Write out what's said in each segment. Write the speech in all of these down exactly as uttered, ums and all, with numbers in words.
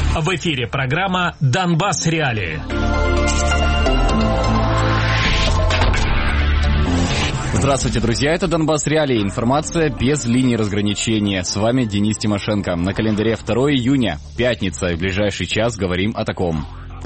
В эфире программа «Донбасс Реалии». Здравствуйте, друзья, это «Донбасс Реалии». Информация без линии разграничения. С вами Денис Тимошенко. На календаре второе июня, пятница. В ближайший час говорим о таком.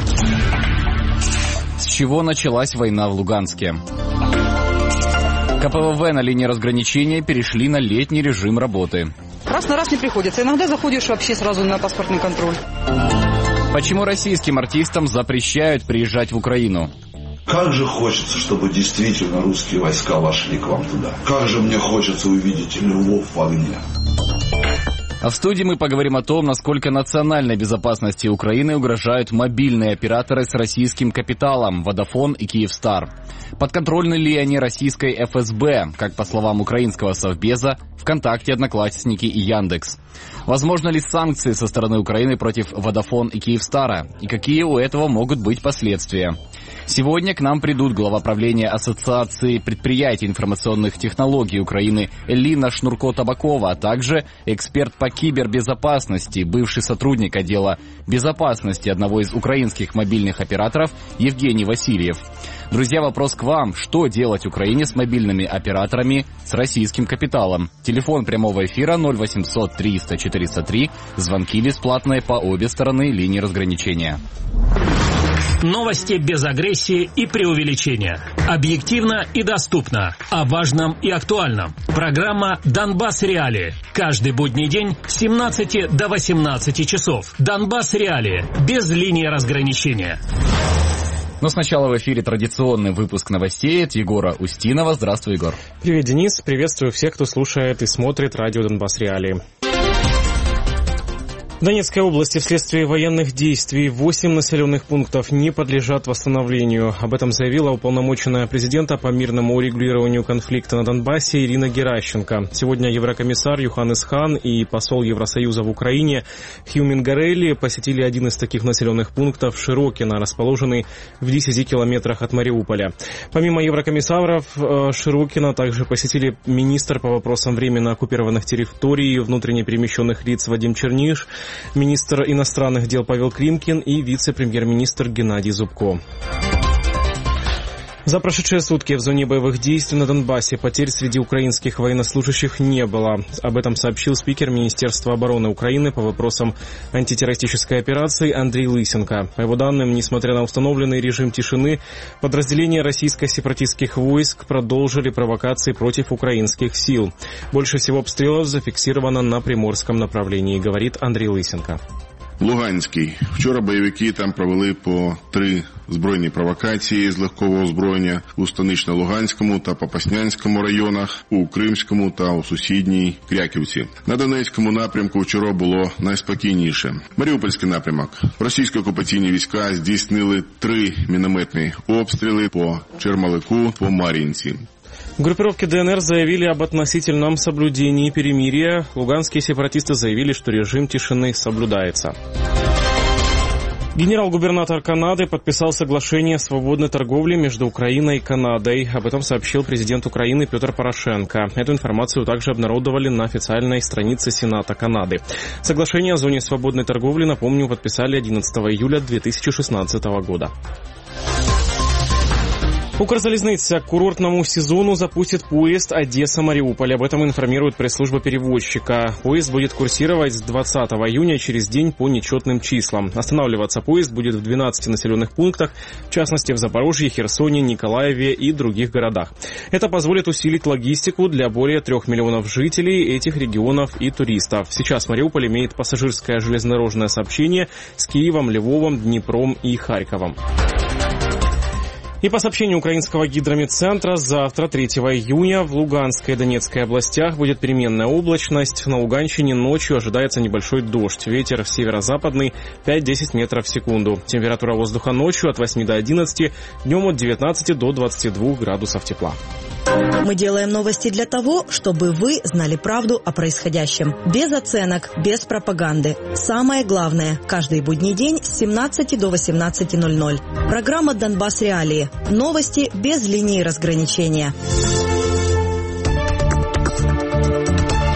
С чего началась война в Луганске? ка пэ вэ вэ на линии разграничения перешли на летний режим работы. Раз на раз не приходится. Иногда заходишь вообще сразу на паспортный контроль. Почему российским артистам запрещают приезжать в Украину? Как же хочется, чтобы действительно русские войска вошли к вам туда. Как же мне хочется увидеть Львов в огне. А в студии мы поговорим о том, насколько национальной безопасности Украины угрожают мобильные операторы с российским капиталом Vodafone и Kyivstar. Подконтрольны ли они российской эф эс бэ, как по словам украинского совбеза, ВКонтакте, Одноклассники и Яндекс? Возможно ли санкции со стороны Украины против Vodafone и Kyivstar? И какие у этого могут быть последствия? Сегодня к нам придут глава правления Ассоциации предприятий информационных технологий Украины Элина Шнурко-Табакова, а также эксперт по кибербезопасности, бывший сотрудник отдела безопасности одного из украинских мобильных операторов Евгений Васильев. Друзья, вопрос к вам. Что делать Украине с мобильными операторами с российским капиталом? Телефон прямого эфира ноль восемьсот триста четыреста три. Звонки бесплатные по обе стороны линии разграничения. Новости без агрессии и преувеличения. Объективно и доступно. О важном и актуальном. Программа «Донбасс Реалии». Каждый будний день с семнадцати до восемнадцати часов. «Донбасс Реалии». Без линии разграничения. Но сначала в эфире традиционный выпуск новостей от Егора Устинова. Здравствуй, Егор. Привет, Денис. Приветствую всех, кто слушает и смотрит радио «Донбасс Реалии». В Донецкой области вследствие военных действий восемь населенных пунктов не подлежат восстановлению. Об этом заявила уполномоченная президента по мирному урегулированию конфликта на Донбассе Ирина Геращенко. Сегодня еврокомиссар Йоханнес Хан и посол Евросоюза в Украине Хью Мингарелли посетили один из таких населенных пунктов Широкино, расположенный в десяти километрах от Мариуполя. Помимо еврокомиссаров, Широкино также посетили министр по вопросам временно оккупированных территорий и внутренне перемещенных лиц Вадим Черниш, министр иностранных дел Павел Климкин и вице-премьер-министр Геннадий Зубко. За прошедшие сутки в зоне боевых действий на Донбассе потерь среди украинских военнослужащих не было. Об этом сообщил спикер Министерства обороны Украины по вопросам антитеррористической операции Андрей Лысенко. По его данным, несмотря на установленный режим тишины, подразделения российско-сепаратистских войск продолжили провокации против украинских сил. Больше всего обстрелов зафиксировано на Приморском направлении, говорит Андрей Лысенко. Луганський. Вчора бойовики там провели по три збройні провокації з легкого озброєння у Станично-Луганському та Попаснянському районах, у Кримському та у сусідній Кряківці. На Донецькому напрямку вчора було найспокійніше. Маріупольський напрямок. Російські окупаційні війська здійснили три мінометні обстріли по Чермалику, по Мар'їнці. Группировки дэ эн эр заявили об относительном соблюдении перемирия. Луганские сепаратисты заявили, что режим тишины соблюдается. Генерал-губернатор Канады подписал соглашение о свободной торговле между Украиной и Канадой. Об этом сообщил президент Украины Петр Порошенко. Эту информацию также обнародовали на официальной странице Сената Канады. Соглашение о зоне свободной торговли, напомню, подписали одиннадцатого июля две тысячи шестнадцатого года. Укрзалізниця к курортному сезону запустит поезд Одесса-Мариуполь. Об этом информирует пресс-служба перевозчика. Поезд будет курсировать с двадцатого июня через день по нечетным числам. Останавливаться поезд будет в двенадцати населенных пунктах, в частности в Запорожье, Херсоне, Николаеве и других городах. Это позволит усилить логистику для более трех миллионов жителей этих регионов и туристов. Сейчас Мариуполь имеет пассажирское железнодорожное сообщение с Киевом, Львовом, Днепром и Харьковом. И по сообщению украинского гидрометцентра, завтра, третьего июня, в Луганской и Донецкой областях будет переменная облачность. На Луганщине ночью ожидается небольшой дождь. Ветер северо-западный пять-десять метров в секунду. Температура воздуха ночью от восьми до одиннадцати, днем от девятнадцати до двадцати двух градусов тепла. Мы делаем новости для того, чтобы вы знали правду о происходящем. Без оценок, без пропаганды. Самое главное, каждый будний день с семнадцати до восемнадцати ноль-ноль. Программа «Донбасс Реалии». Новости без линии разграничения.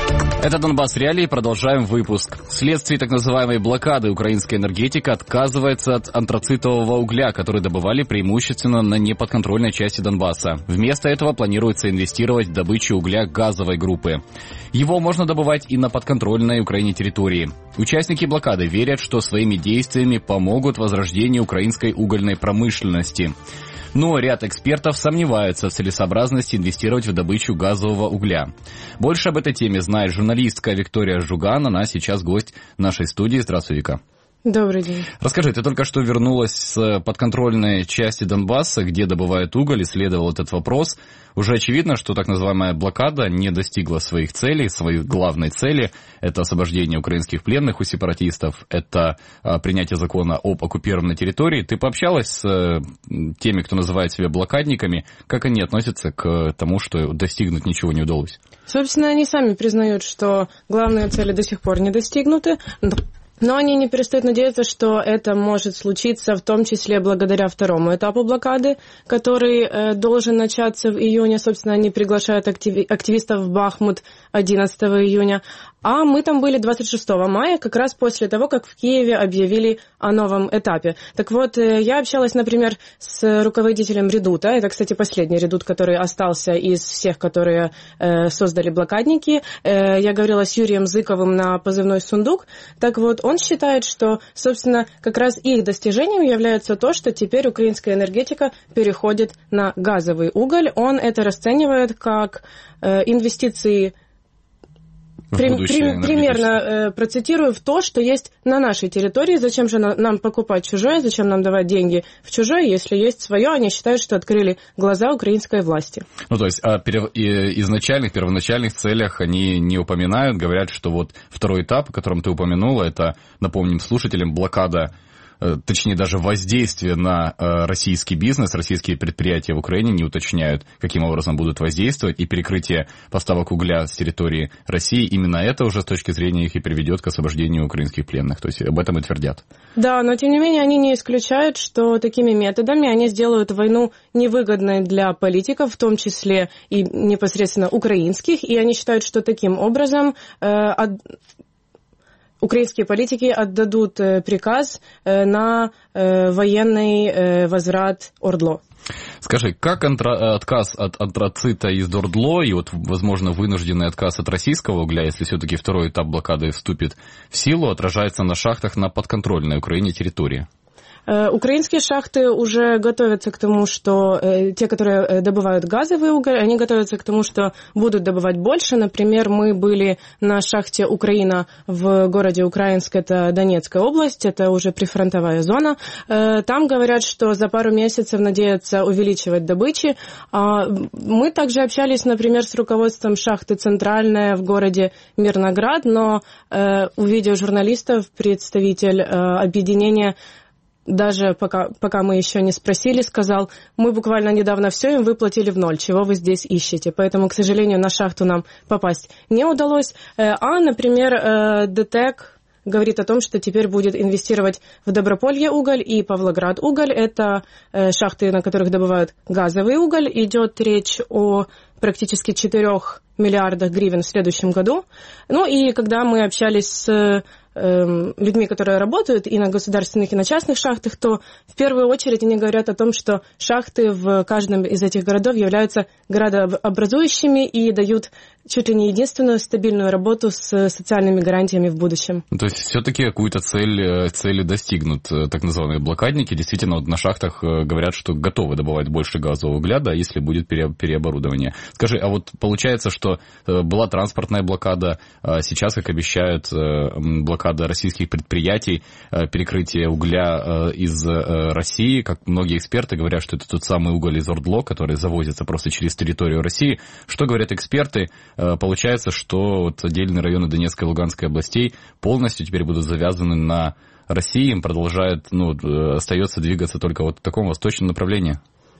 Это Донбасс Реалии. Продолжаем выпуск. Вследствие так называемой блокады украинская энергетика отказывается от антрацитового угля, который добывали преимущественно на неподконтрольной части Донбасса. Вместо этого планируется инвестировать в добычу угля газовой группы. Его можно добывать и на подконтрольной Украине территории. Участники блокады верят, что своими действиями помогут возрождению украинской угольной промышленности. Но ряд экспертов сомневаются в целесообразности инвестировать в добычу газового угля. Больше об этой теме знает журналистка Виктория Жуган. Она сейчас гость нашей студии. Здравствуй, Вика. Добрый день. Расскажи, ты только что вернулась с подконтрольной части Донбасса, где добывают уголь, исследовал этот вопрос. Уже очевидно, что так называемая блокада не достигла своих целей, своей главной цели. Это освобождение украинских пленных у сепаратистов, это а, принятие закона об оккупированной территории. Ты пообщалась с а, теми, кто называет себя блокадниками? Как они относятся к тому, что достигнуть ничего не удалось? Собственно, они сами признают, что главные цели до сих пор не достигнуты. Но они не перестают надеяться, что это может случиться, в том числе благодаря второму этапу блокады, который э, должен начаться в июне. Собственно, они приглашают активи- активистов в Бахмут одиннадцатого июня. А мы там были двадцать шестого мая, как раз после того, как в Киеве объявили о новом этапе. Так вот, э, я общалась, например, с руководителем Редута. Это, кстати, последний Редут, который остался из всех, которые э, создали блокадники. Э, я говорила с Юрием Зыковым на позывной «Сундук». Так вот, он считает, что, собственно, как раз их достижением является то, что теперь украинская энергетика переходит на газовый уголь. Он это расценивает как э, инвестиции, при, при, примерно э, процитирую, в то, что есть на нашей территории. Зачем же на, нам покупать чужое, зачем нам давать деньги в чужое, если есть свое? Они считают, что открыли глаза украинской власти. Ну, то есть о перв... изначальных, первоначальных целях они не упоминают, говорят, что вот второй этап, о котором ты упомянула, это, напомним слушателям, блокада, точнее даже воздействие на российский бизнес, российские предприятия в Украине не уточняют, каким образом будут воздействовать, и перекрытие поставок угля с территории России, именно это уже с точки зрения их и приведет к освобождению украинских пленных, то есть об этом и твердят. Да, но тем не менее они не исключают, что такими методами они сделают войну невыгодной для политиков, в том числе и непосредственно украинских, и они считают, что таким образом э, от... украинские политики отдадут приказ на военный возврат Ордло. Скажи, как антра... отказ от антрацита из Ордло и, вот, возможно, вынужденный отказ от российского угля, если все-таки второй этап блокады вступит в силу, отражается на шахтах на подконтрольной Украине территории? Украинские шахты уже готовятся к тому, что э, те, которые добывают газовый уголь, они готовятся к тому, что будут добывать больше. Например, мы были на шахте «Украина» в городе Украинск, это Донецкая область, это уже прифронтовая зона. Э, там говорят, что за пару месяцев надеются увеличивать добычи. А мы также общались, например, с руководством шахты «Центральная» в городе Мирноград, но э, увидев журналистов, представитель э, объединения, даже пока, пока мы еще не спросили, сказал, мы буквально недавно все им выплатили в ноль, чего вы здесь ищете. Поэтому, к сожалению, на шахту нам попасть не удалось. А, например, ДТЭК говорит о том, что теперь будет инвестировать в Доброполье уголь и Павлоград уголь. Это шахты, на которых добывают газовый уголь. Идет речь о практически четырех миллиардах гривен в следующем году. Ну и когда мы общались с людьми, которые работают и на государственных, и на частных шахтах, то в первую очередь они говорят о том, что шахты в каждом из этих городов являются градообразующими и дают чуть ли не единственную стабильную работу с социальными гарантиями в будущем. То есть все-таки какую-то цель, цели достигнут так называемые блокадники. Действительно, вот на шахтах говорят, что готовы добывать больше газового угля, да, если будет пере, переоборудование. Скажи, а вот получается, что была транспортная блокада, а сейчас, как обещают, блокада российских предприятий, перекрытие угля из России, как многие эксперты говорят, что это тот самый уголь из Ордло, который завозится просто через территорию России. Что говорят эксперты? Получается, что вот отдельные районы Донецкой и Луганской областей полностью теперь будут завязаны на России, им продолжает, ну, остается двигаться только вот в таком восточном направлении.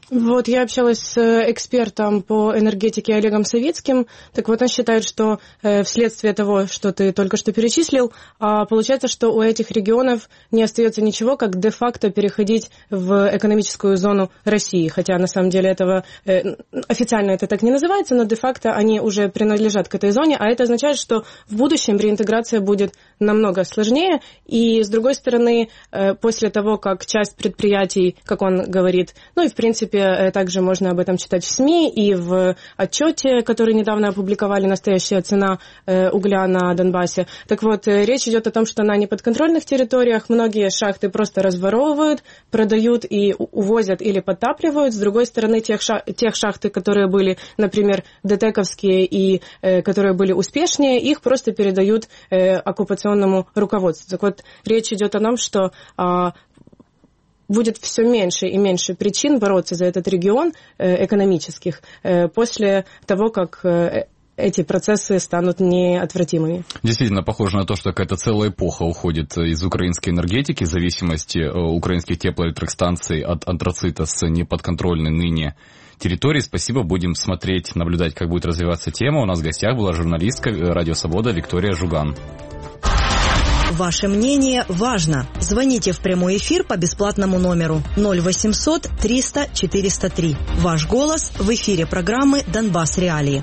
Вот, я общалась с экспертом по энергетике Олегом Савицким. Так вот, он считает, что э, вследствие того, что ты только что перечислил, э, получается, что у этих регионов не остается ничего, как де-факто переходить в экономическую зону России. Хотя, на самом деле, этого э, официально это так не называется, но де-факто они уже принадлежат к этой зоне, а это означает, что в будущем реинтеграция будет намного сложнее. И, с другой стороны, э, после того, как часть предприятий, как он говорит, ну и, в принципе, также можно об этом читать в СМИ и в отчете, который недавно опубликовали, «Настоящая цена угля на Донбассе». Так вот, речь идет о том, что на неподконтрольных территориях многие шахты просто разворовывают, продают и увозят или подтапливают. С другой стороны, тех, шах... тех шахты, которые были, например, дэтэковские и э, которые были успешнее, их просто передают э, оккупационному руководству. Так вот, речь идет о том, что э, будет все меньше и меньше причин бороться за этот регион э, экономических э, после того, как э, эти процессы станут неотвратимыми. Действительно, похоже на то, что какая-то целая эпоха уходит из украинской энергетики, в зависимости э, украинских теплоэлектростанций от антрацита с неподконтрольной ныне территории. Спасибо, будем смотреть, наблюдать, как будет развиваться тема. У нас в гостях была журналистка «Радио Свобода» Виктория Жуган. Ваше мнение важно. Звоните в прямой эфир по бесплатному номеру ноль восемьсот триста четыреста три. Ваш голос в эфире программы «Донбасс Реалии».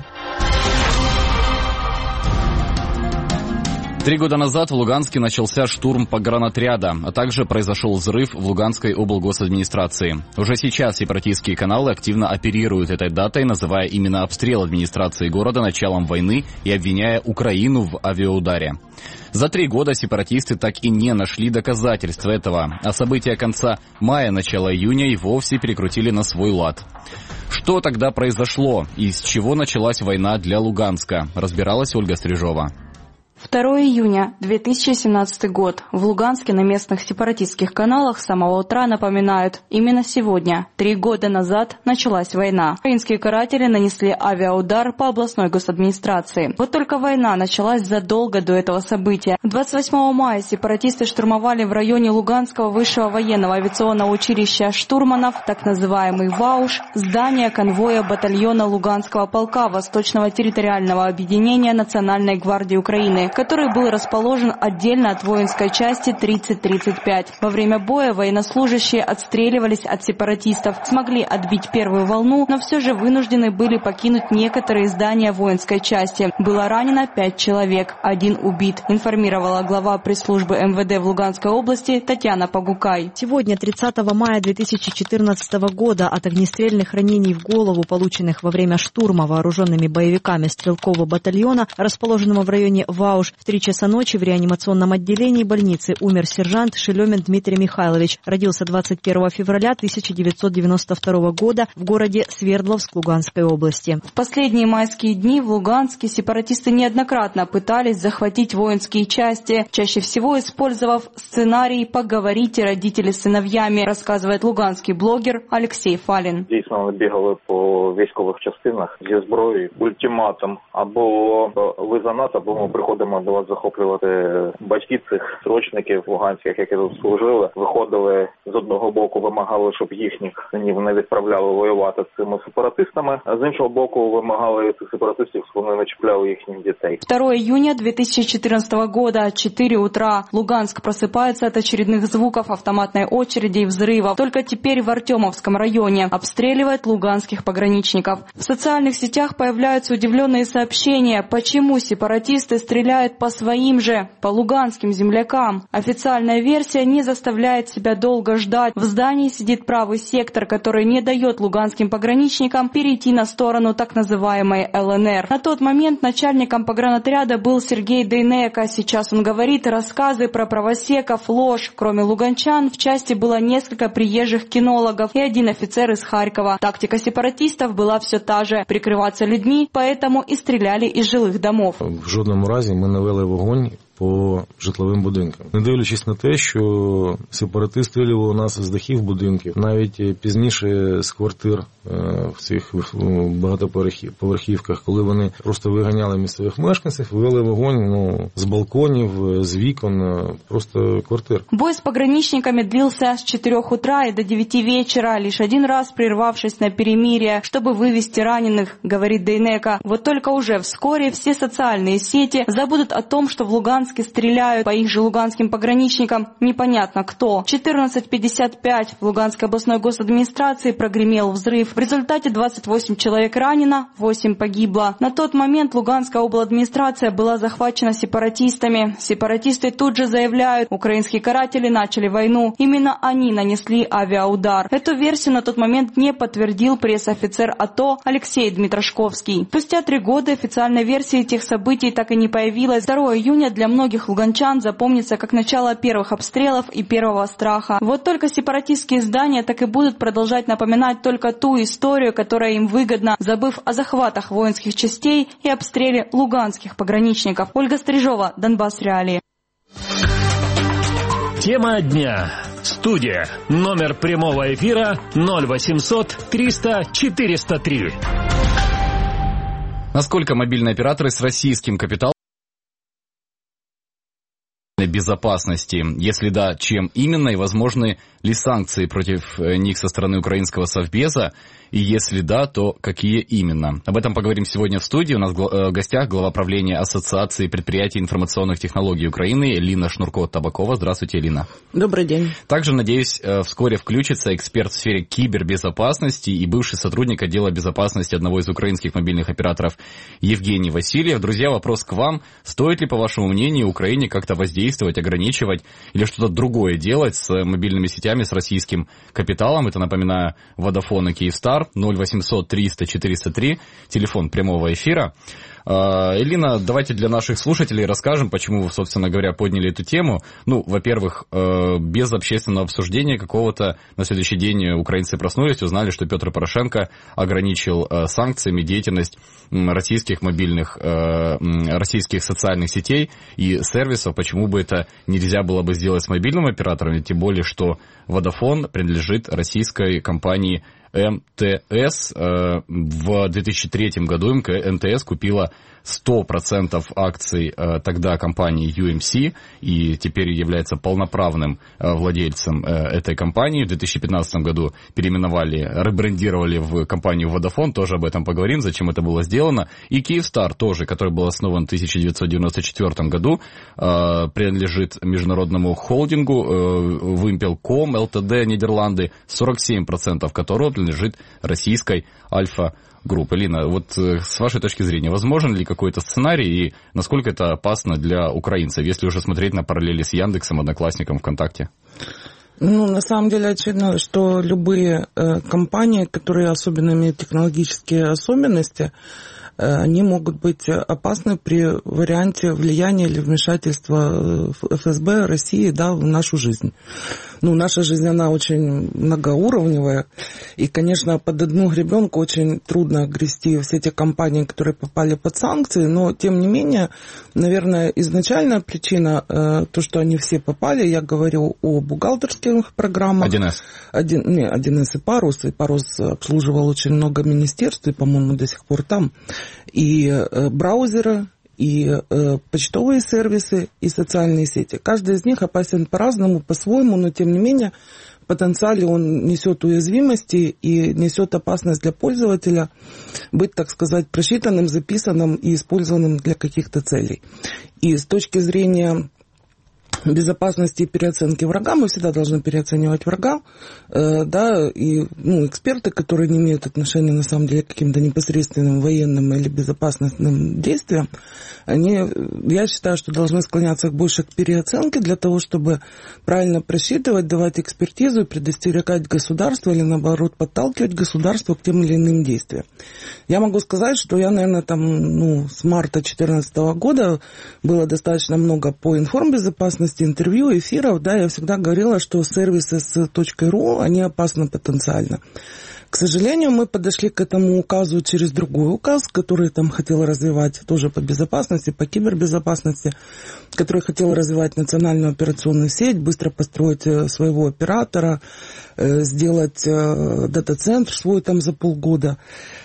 Три года назад в Луганске начался штурм погранотряда, а также произошел взрыв в Луганской облгосадминистрации. Уже сейчас сепаратистские каналы активно оперируют этой датой, называя именно обстрел администрации города началом войны и обвиняя Украину в авиаударе. За три года сепаратисты так и не нашли доказательств этого, а события конца мая-начала июня и вовсе перекрутили на свой лад. Что тогда произошло и с чего началась война для Луганска, разбиралась Ольга Стрижова. второго июня две тысячи семнадцатый год. В Луганске на местных сепаратистских каналах с самого утра напоминают, именно сегодня, три года назад, началась война. Украинские каратели нанесли авиаудар по областной госадминистрации. Вот только война началась задолго до этого события. двадцать восьмого мая сепаратисты штурмовали в районе Луганского высшего военного авиационного училища штурманов, так называемый ВАУШ, здание конвоя батальона Луганского полка Восточного территориального объединения Национальной гвардии Украины, который был расположен отдельно от воинской части тридцать тридцать пять. Во время боя военнослужащие отстреливались от сепаратистов, смогли отбить первую волну, но все же вынуждены были покинуть некоторые здания воинской части. Было ранено пять человек, один убит, информировала глава пресс-службы эм вэ дэ в Луганской области Татьяна Погукай. Сегодня, тридцатого мая две тысячи четырнадцатого года, от огнестрельных ранений в голову, полученных во время штурма вооруженными боевиками стрелкового батальона, расположенного в районе ВАУШ, в три часа ночи в реанимационном отделении больницы умер сержант Шелемин Дмитрий Михайлович. Родился двадцать первого февраля тысяча девятьсот девяносто второго года в городе Свердловск Луганской области. В последние майские дни в Луганске сепаратисты неоднократно пытались захватить воинские части, чаще всего использовав сценарий «Поговорите, родители с сыновьями», рассказывает луганский блогер Алексей Фалин. Дійсно, бігали по військових частинах зі зброєю, ультиматум, або ви за нас, або ми приходимо до вас захоплювати. Батьки цих срочників луганських, які тут служили, виходили з одного боку, вимагали, щоб їхніх синів не відправляли воювати з цими сепаратистами, а з іншого боку вимагали цих сепаратистів, щоб вони не чіпляли їхніх дітей. второго июня две тысячи четырнадцатого года, четыре утра. Луганск просыпается от очередных звуков автоматной очереди и взрывов. Только теперь в Артемовском районе обстреливает луганских пограничников. В социальных сетях появляются удивленные сообщения, почему сепаратисты стреляют по своим же, по луганским землякам. Официальная версия не заставляет себя долго ждать. В здании сидит правый сектор, который не дает луганским пограничникам перейти на сторону так называемой эл эн эр. На тот момент начальником погранотряда был Сергей Дейнека. Сейчас он говорит рассказы про правосеков, ложь. Кроме луганчан, в части было несколько приезжих кинологов и один офицер из Харькова. Тактика сепаратистов была все та же – прикрываться людьми, поэтому и стреляли из жилых домов. В жодному разі ми не вели вогонь по житловим будинкам. Не дивлячись на те, що сепаратисти стрілювали у нас з дахів будинків, навіть пізніше з квартир в цих багатоповерхівках, коли вони просто виганяли місцевих мешканців, вели вогонь ну, з балконів, з вікон, просто квартир. Бой с пограничниками длился с четырех утра и до девяти вечера, лишь один раз прервавшись на перемирие, чтобы вывести раненых, говорит Дейнека. Вот только уже вскоре все социальные сети забудут о том, что в Луганске стреляют по их же луганским пограничникам непонятно кто. В четырнадцать пятьдесят пять в Луганской областной госадминистрации прогремел взрыв. В результате двадцать восемь человек ранено, восемь погибло. На тот момент Луганская обладминистрация была захвачена сепаратистами. Сепаратисты тут же заявляют, украинские каратели начали войну. Именно они нанесли авиаудар. Эту версию на тот момент не подтвердил пресс-офицер АТО Алексей Дмитрошковский. Спустя три года официальной версии тех событий так и не появилось. второго июня для многих луганчан запомнится как начало первых обстрелов и первого страха. Вот только сепаратистские издания так и будут продолжать напоминать только ту историю, которая им выгодна, забыв о захватах воинских частей и обстреле луганских пограничников. Ольга Стрижова, Донбасс Реалии. Тема дня. Студия. Номер прямого эфира ноль восемьсот триста четыреста три. Насколько мобильные операторы с российским капиталом безопасности? Если да, чем именно и возможны ли санкции против них со стороны украинского совбеза? И если да, то какие именно? Об этом поговорим сегодня в студии. У нас в гостях глава правления Ассоциации предприятий информационных технологий Украины Лина Шнурко-Табакова. Здравствуйте, Лина. Добрый день. Также, надеюсь, вскоре включится эксперт в сфере кибербезопасности и бывший сотрудник отдела безопасности одного из украинских мобильных операторов Евгений Васильев. Друзья, вопрос к вам. Стоит ли, по вашему мнению, Украине как-то воздействовать, ограничивать или что-то другое делать с мобильными сетями, с российским капиталом? Это, напоминаю, Vodafone и Kyivstar. ноль восемьсот триста четыреста три, телефон прямого эфира. Элина, давайте для наших слушателей расскажем, почему вы, собственно говоря, подняли эту тему. Ну, во-первых, без общественного обсуждения какого-то на следующий день украинцы проснулись, узнали, что Петр Порошенко ограничил санкциями деятельность российских мобильных, российских социальных сетей и сервисов. Почему бы это нельзя было бы сделать с мобильным оператором, тем более, что Vodafone принадлежит российской компании эм тэ эс. В две тысячи третьем году эм тэ эс купила сто процентов акций тогда компании ю эм си и теперь является полноправным владельцем этой компании. В две тысячи пятнадцатом году переименовали, ребрендировали в компанию Vodafone, тоже об этом поговорим, зачем это было сделано. И Kyivstar тоже, который был основан в тысяча девятьсот девяносто четвёртом году, принадлежит международному холдингу Вимпелком эл тэ дэ Нидерланды, сорок семь процентов которого принадлежит российской Альфа Групп. Элина, вот с вашей точки зрения, возможен ли какой-то сценарий и насколько это опасно для украинцев, если уже смотреть на параллели с Яндексом, Одноклассником, ВКонтакте? Ну, на самом деле, очевидно, что любые э, компании, которые особенно имеют технологические особенности, э, они могут быть опасны при варианте влияния или вмешательства эф эс бэ России, да, в нашу жизнь. Ну, наша жизнь, она очень многоуровневая, и, конечно, под одну гребенку очень трудно грести все те компании, которые попали под санкции, но, тем не менее, наверное, изначальная причина, э, то, что они все попали, я говорю о бухгалтерских программах. один эс. Один, не, один эс и Парус, и Парус обслуживал очень много министерств, и, по-моему, до сих пор там, и э, браузеры, и э, почтовые сервисы, и социальные сети. Каждый из них опасен по-разному, по-своему, но тем не менее в потенциале он несет уязвимости и несет опасность для пользователя быть, так сказать, просчитанным, записанным и использованным для каких-то целей. И с точки зрения безопасности и переоценки врага, мы всегда должны переоценивать врага, э, да, и ну, эксперты, которые не имеют отношения, на самом деле, к каким-то непосредственным военным или безопасностным действиям, они, я считаю, что должны склоняться больше к переоценке для того, чтобы правильно просчитывать, давать экспертизу и предостерегать государство или, наоборот, подталкивать государство к тем или иным действиям. Я могу сказать, что я, наверное, там, ну, с марта две тысячи четырнадцатого года было достаточно много по информбезопасности, интервью, эфиров, да, я всегда говорила, что сервисы с .ру, они опасны потенциально. К сожалению, мы подошли к этому указу через другой указ, который там хотел развивать тоже по безопасности, по кибербезопасности, который хотел развивать национальную операционную сеть, быстро построить своего оператора, сделать дата-центр свой там за полгода,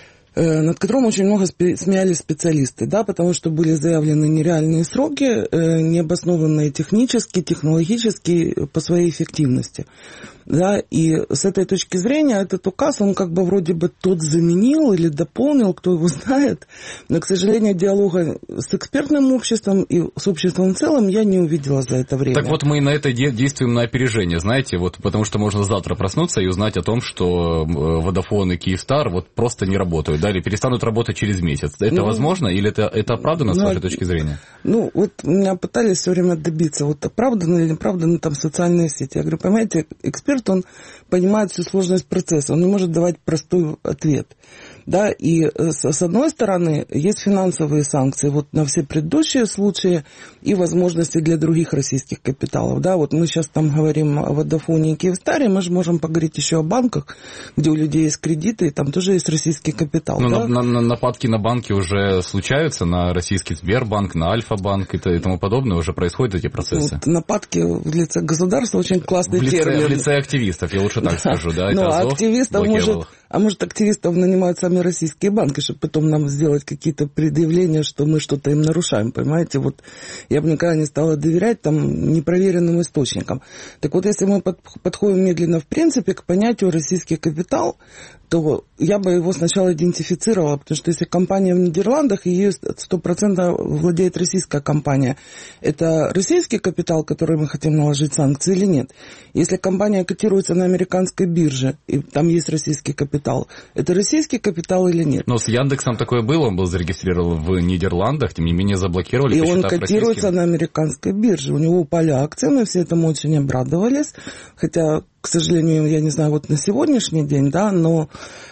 над которым очень много смеялись специалисты, да, потому что были заявлены нереальные сроки, необоснованные технически, технологически по своей эффективности. Да, и с этой точки зрения этот указ, он как бы вроде бы тот заменил или дополнил, кто его знает, но, к сожалению, диалога с экспертным обществом и с обществом в целом я не увидела за это время. Так вот, мы на это действуем на опережение, знаете, вот, потому что можно завтра проснуться и узнать о том, что Vodafone и Kyivstar вот просто не работают, да, или перестанут работать через месяц. Это ну, возможно или это, это оправдано, ну, с вашей точки зрения? Ну, вот меня пытались все время добиться, вот оправдано или неоправдано там социальные сети. Я говорю, понимаете, эксперт, он понимает всю сложность процесса, он не может давать простой ответ. Да, и с одной стороны есть финансовые санкции вот на все предыдущие случаи и возможности для других российских капиталов. Да, вот мы сейчас там говорим о Vodafone и Kyivstar, мы же можем поговорить еще о банках, где у людей есть кредиты, и там тоже есть российский капитал. Ну, да? на, на, нападки на банки уже случаются, на российский Сбербанк, на Альфа-банк и, и тому подобное, уже происходят эти процессы. Вот, нападки в лице государства очень классный в лице, термин. В лице активистов, я лучше так скажу, да? Ну, активистов может... А может, активистов нанимают сами российские банки, чтобы потом нам сделать какие-то предъявления, что мы что-то им нарушаем, понимаете? Вот я бы никогда не стала доверять там непроверенным источникам. Так вот, если мы под, подходим медленно, в принципе, к понятию российский капитал, то я бы его сначала идентифицировала, потому что если компания в Нидерландах, и ею сто процентов владеет российская компания, это российский капитал, который мы хотим наложить санкции или нет? Если компания котируется на американской бирже, и там есть российский капитал, это российский капитал или нет? Но с Яндексом такое было, он был зарегистрирован в Нидерландах, тем не менее заблокировали. И он котируется на американской бирже, у него упали акции, мы все этому очень обрадовались, хотя, к сожалению, я не знаю, вот на сегодняшний день, да, но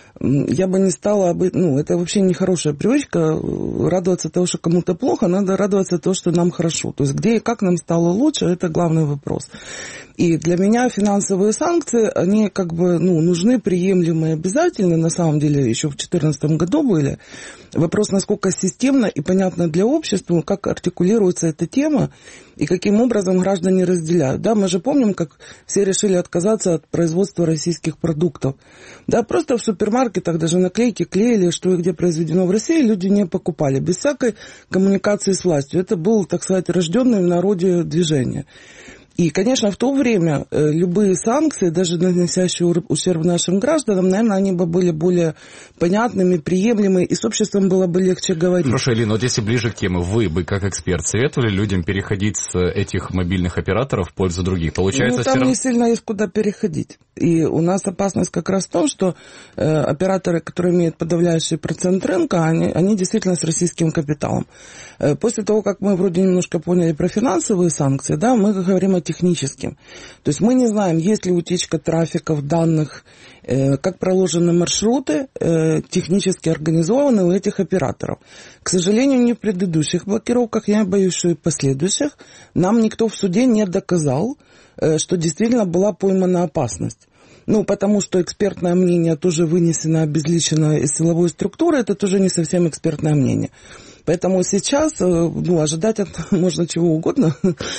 я бы не стала, ну, это вообще нехорошая привычка, радоваться того, что кому-то плохо, надо радоваться того, что нам хорошо. То есть где и как нам стало лучше, это главный вопрос. И для меня финансовые санкции, они как бы, ну, нужны, приемлемые, обязательны, на самом деле, еще в две тысячи четырнадцатом году были. Вопрос, насколько системно и понятно для общества, как артикулируется эта тема, и каким образом граждане разделяют. Да, мы же помним, как все решили отказаться от производства российских продуктов. Да, просто в супермаркетах даже наклейки клеили, что и где произведено в России, люди не покупали, без всякой коммуникации с властью. Это был, так сказать, рожденное в народе движение. И, конечно, в то время любые санкции, даже наносящие ущерб нашим гражданам, наверное, они бы были более понятными, приемлемыми, и с обществом было бы легче говорить. Хорошо, Элина, вот если ближе к теме, вы бы, как эксперт, советовали людям переходить с этих мобильных операторов в пользу других? Получается, ну, там равно... не сильно есть куда переходить. И у нас опасность как раз в том, что э, операторы, которые имеют подавляющий процент рынка, они, они действительно с российским капиталом. Э, после того, как мы вроде немножко поняли про финансовые санкции, да, мы говорим о техническим. То есть мы не знаем, есть ли утечка трафиков, данных, э, как проложены маршруты, э, технически организованы у этих операторов. К сожалению, не в предыдущих блокировках, я боюсь, что и в последующих, нам никто в суде не доказал, э, что действительно была поймана опасность. Ну, потому что экспертное мнение тоже вынесено, обезличено из силовой структуры, это тоже не совсем экспертное мнение. Поэтому сейчас, ну, ожидать от, можно чего угодно.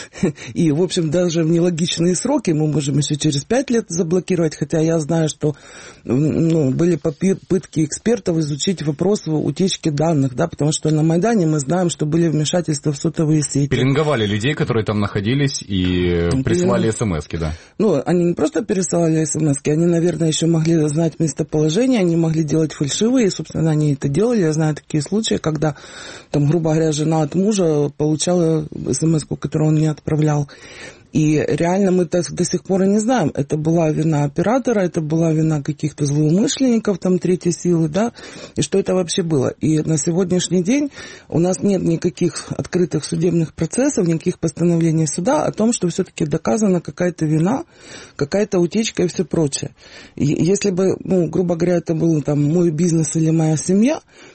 И, в общем, даже в нелогичные сроки мы можем еще через пять лет заблокировать. Хотя я знаю, что, ну, были попытки экспертов изучить вопрос утечки данных, да, потому что на Майдане мы знаем, что были вмешательства в сотовые сети. Пеленговали людей, которые там находились, и присылали смс-ки, да? Ну, они не просто пересылали смс-ки, они, наверное, еще могли знать местоположение, они могли делать фальшивые, и, собственно, они это делали. Я знаю такие случаи, когда там, грубо говоря, жена от мужа получала смс-ку, которую он не отправлял. И реально мы до, до сих пор и не знаем, это была вина оператора, это была вина каких-то злоумышленников, там, третьей силы, да, и что это вообще было. И на сегодняшний день у нас нет никаких открытых судебных процессов, никаких постановлений суда о том, что все-таки доказана какая-то вина, какая-то утечка и все прочее. И если бы, ну, грубо говоря, это был там мой бизнес или моя семья,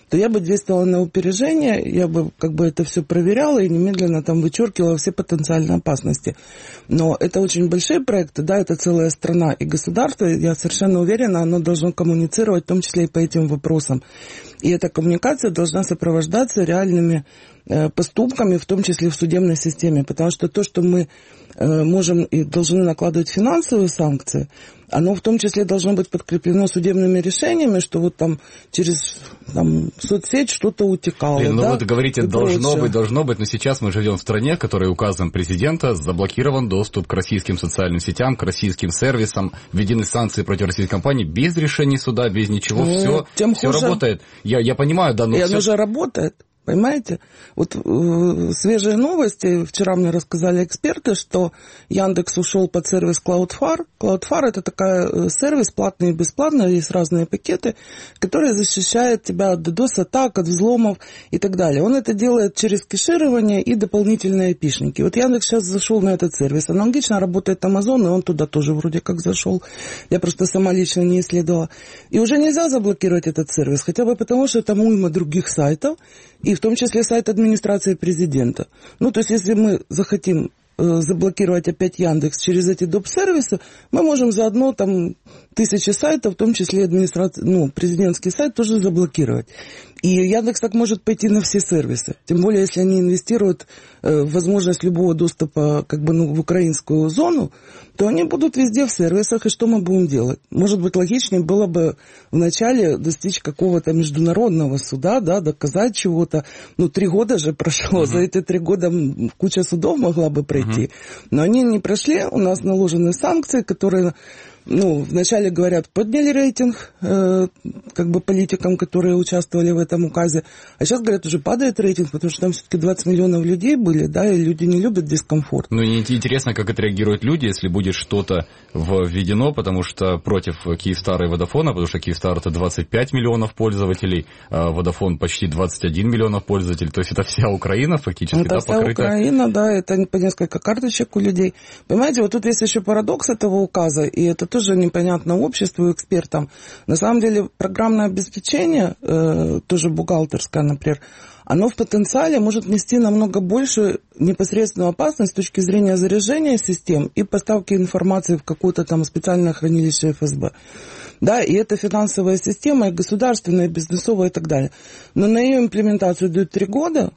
то я бы действовала на опережение, я бы как бы это все проверяла и немедленно там вычеркивала все потенциальные опасности. Но это очень большие проекты, да, это целая страна и государство, я совершенно уверена, оно должно коммуницировать, в том числе и по этим вопросам. И эта коммуникация должна сопровождаться реальными э, поступками, в том числе в судебной системе, потому что то, что мы э, можем и должны накладывать финансовые санкции, оно в том числе должно быть подкреплено судебными решениями, что вот там через там, соцсеть что-то утекало. Блин, ну да? вы говорите, и должно прочее. быть, должно быть, но сейчас мы живем в стране, в которой указом президента заблокирован доступ к российским социальным сетям, к российским сервисам, введены санкции против российских компаний без решения суда, без ничего, ну, все, тем все хуже. Работает. Я, я понимаю, да, но и все... оно же работает. Понимаете? Вот э, свежие новости. Вчера мне рассказали эксперты, что Яндекс ушел под сервис Cloudflare. Cloudflare — это такой э, сервис, платный и бесплатный, есть разные пакеты, который защищает тебя от ддос-атак, от взломов и так далее. Он это делает через кэширование и дополнительные айпишники. Вот Яндекс сейчас зашел на этот сервис. Аналогично работает Amazon, и он туда тоже вроде как зашел. Я просто сама лично не исследовала. И уже нельзя заблокировать этот сервис, хотя бы потому, что там уйма других сайтов, и в том числе сайт администрации президента. Ну, то есть, если мы захотим э, заблокировать опять Яндекс через эти доп-сервисы, мы можем заодно там тысячи сайтов, в том числе администрация, ну, президентский сайт, тоже заблокировать. И Яндекс так может пойти на все сервисы. Тем более, если они инвестируют э, в возможность любого доступа как бы, ну, в украинскую зону, то они будут везде в сервисах, и что мы будем делать? Может быть, логичнее было бы вначале достичь какого-то международного суда, да, доказать чего-то. Ну, три года же прошло, uh-huh. за эти три года куча судов могла бы пройти. Uh-huh. Но они не прошли, у нас наложены санкции, которые... Ну, вначале, говорят, подняли рейтинг э, как бы политикам, которые участвовали в этом указе, а сейчас, говорят, уже падает рейтинг, потому что там все-таки двадцать миллионов людей были, да, и люди не любят дискомфорт. Ну, и интересно, как отреагируют люди, если будет что-то введено, потому что против Kyivstar и Vodafone, потому что Kyivstar это двадцать пять миллионов пользователей, а Vodafone почти двадцать один миллионов пользователей, то есть это вся Украина фактически, это да, вся покрыта? Украина, да, это по несколько карточек у людей. Понимаете, вот тут есть еще парадокс этого указа, и это тоже непонятно обществу и экспертам. На самом деле программное обеспечение, э, тоже бухгалтерское, например, оно в потенциале может нести намного больше непосредственную опасность с точки зрения заряжения систем и поставки информации в какое-то там специальное хранилище эф эс бэ. Да, и это финансовая система, и государственная, и бизнесовая, и так далее. Но на ее имплементацию дают три года,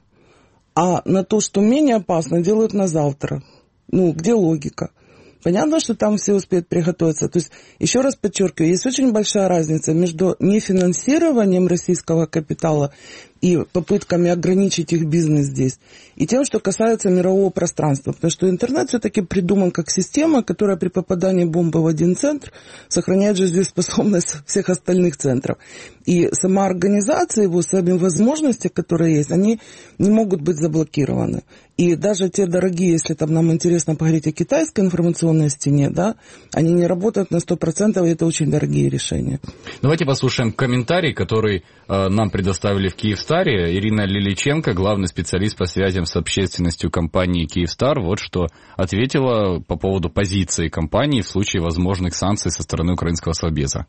а на то, что менее опасно, делают на завтра. Ну, где логика? Понятно, что там все успеют приготовиться. То есть, еще раз подчеркиваю, есть очень большая разница между нефинансированием российского капитала и попытками ограничить их бизнес здесь, и тем, что касается мирового пространства. Потому что интернет все-таки придуман как система, которая при попадании бомбы в один центр сохраняет жизнеспособность всех остальных центров. И сама организация его, сами возможности, которые есть, они не могут быть заблокированы. И даже те дорогие, если там нам интересно поговорить о китайской информационной стене, да, они не работают на сто процентов, и это очень дорогие решения. Давайте послушаем комментарий, который э, нам предоставили в Kyivstar. Ирина Лиличенко, главный специалист по связям с общественностью компании Kyivstar, вот что ответила по поводу позиции компании в случае возможных санкций со стороны украинского Совбеза.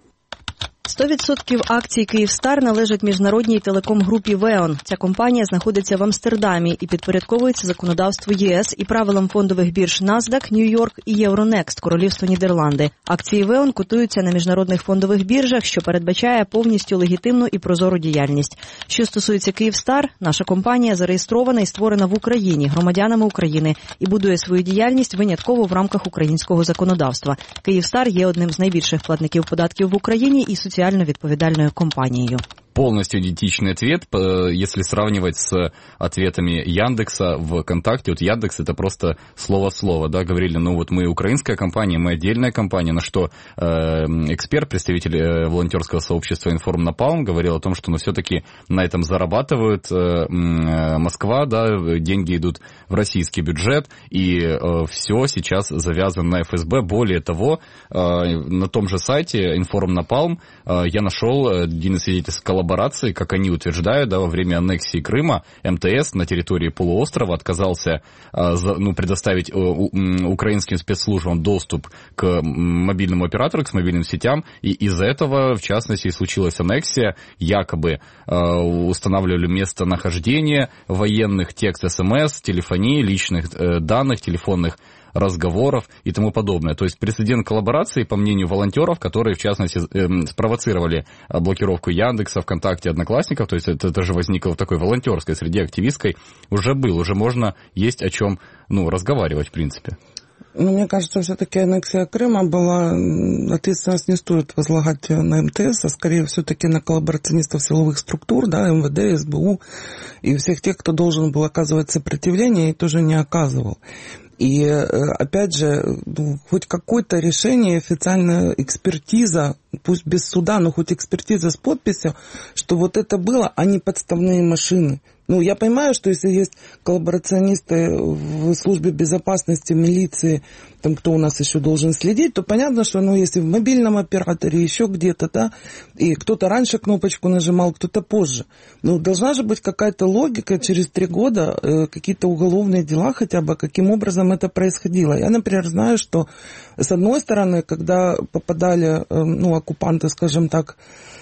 сто відсотків акцій «Київстар» належать міжнародній телеком-групі «Веон». Ця компанія знаходиться в Амстердамі і підпорядковується законодавству ЄС і правилам фондових бірж NASDAQ, Нью-Йорк і Євронекст, Королівство Нідерланди. Акції «Веон» котуються на міжнародних фондових біржах, що передбачає повністю легітимну і прозору діяльність. Що стосується «Київстар», наша компанія зареєстрована і створена в Україні, громадянами України, і будує свою діяльність винятково в рамках українського законодавства. «Київстар» є одним з найбільших платників податків в Україні і соціально відповідальною компанією. Полностью идентичный ответ, если сравнивать с ответами Яндекса в ВКонтакте. Вот Яндекс это просто слово в слово, да, говорили, ну вот мы украинская компания, мы отдельная компания, на что э, эксперт, представитель э, волонтерского сообщества Информ Напалм говорил о том, что ну все-таки на этом зарабатывает э, э, Москва, да, деньги идут в российский бюджет, и э, все сейчас завязано на эф эс бэ. Более того, э, на том же сайте Информ Напалм э, я нашел один из свидетельств коллаборации, как они утверждают, да, во время аннексии Крыма эм тэ эс на территории полуострова отказался ну, предоставить украинским спецслужбам доступ к мобильному оператору, к мобильным сетям, и из-за этого, в частности, и случилась аннексия, якобы устанавливали местонахождение военных, текст эс эм эс, телефонии, личных данных, телефонных разговоров и тому подобное. То есть прецедент коллаборации, по мнению волонтеров, которые, в частности, э, спровоцировали блокировку Яндекса, ВКонтакте, Одноклассников, то есть это, это же возникло в такой волонтерской среде, активистской, уже был, уже можно есть о чем, ну, разговаривать, в принципе. Ну, мне кажется, все-таки аннексия Крыма была... Ответственность не стоит возлагать на эм тэ эс, а скорее все-таки на коллаборационистов силовых структур, да, эм вэ дэ, эс бэ у и всех тех, кто должен был оказывать сопротивление и тоже не оказывал. И, опять же, хоть какое-то решение, официальная экспертиза, пусть без суда, но хоть экспертиза с подписью, что вот это было, а не подставные машины. Ну, я понимаю, что если есть коллаборационисты в службе безопасности, в милиции, там кто у нас еще должен следить, то понятно, что, ну, если в мобильном операторе, еще где-то, да, и кто-то раньше кнопочку нажимал, кто-то позже. Ну, должна же быть какая-то логика через три года, э, какие-то уголовные дела хотя бы, каким образом это происходило. Я, например, знаю, что с одной стороны, когда попадали, э, ну, оккупанты, скажем так,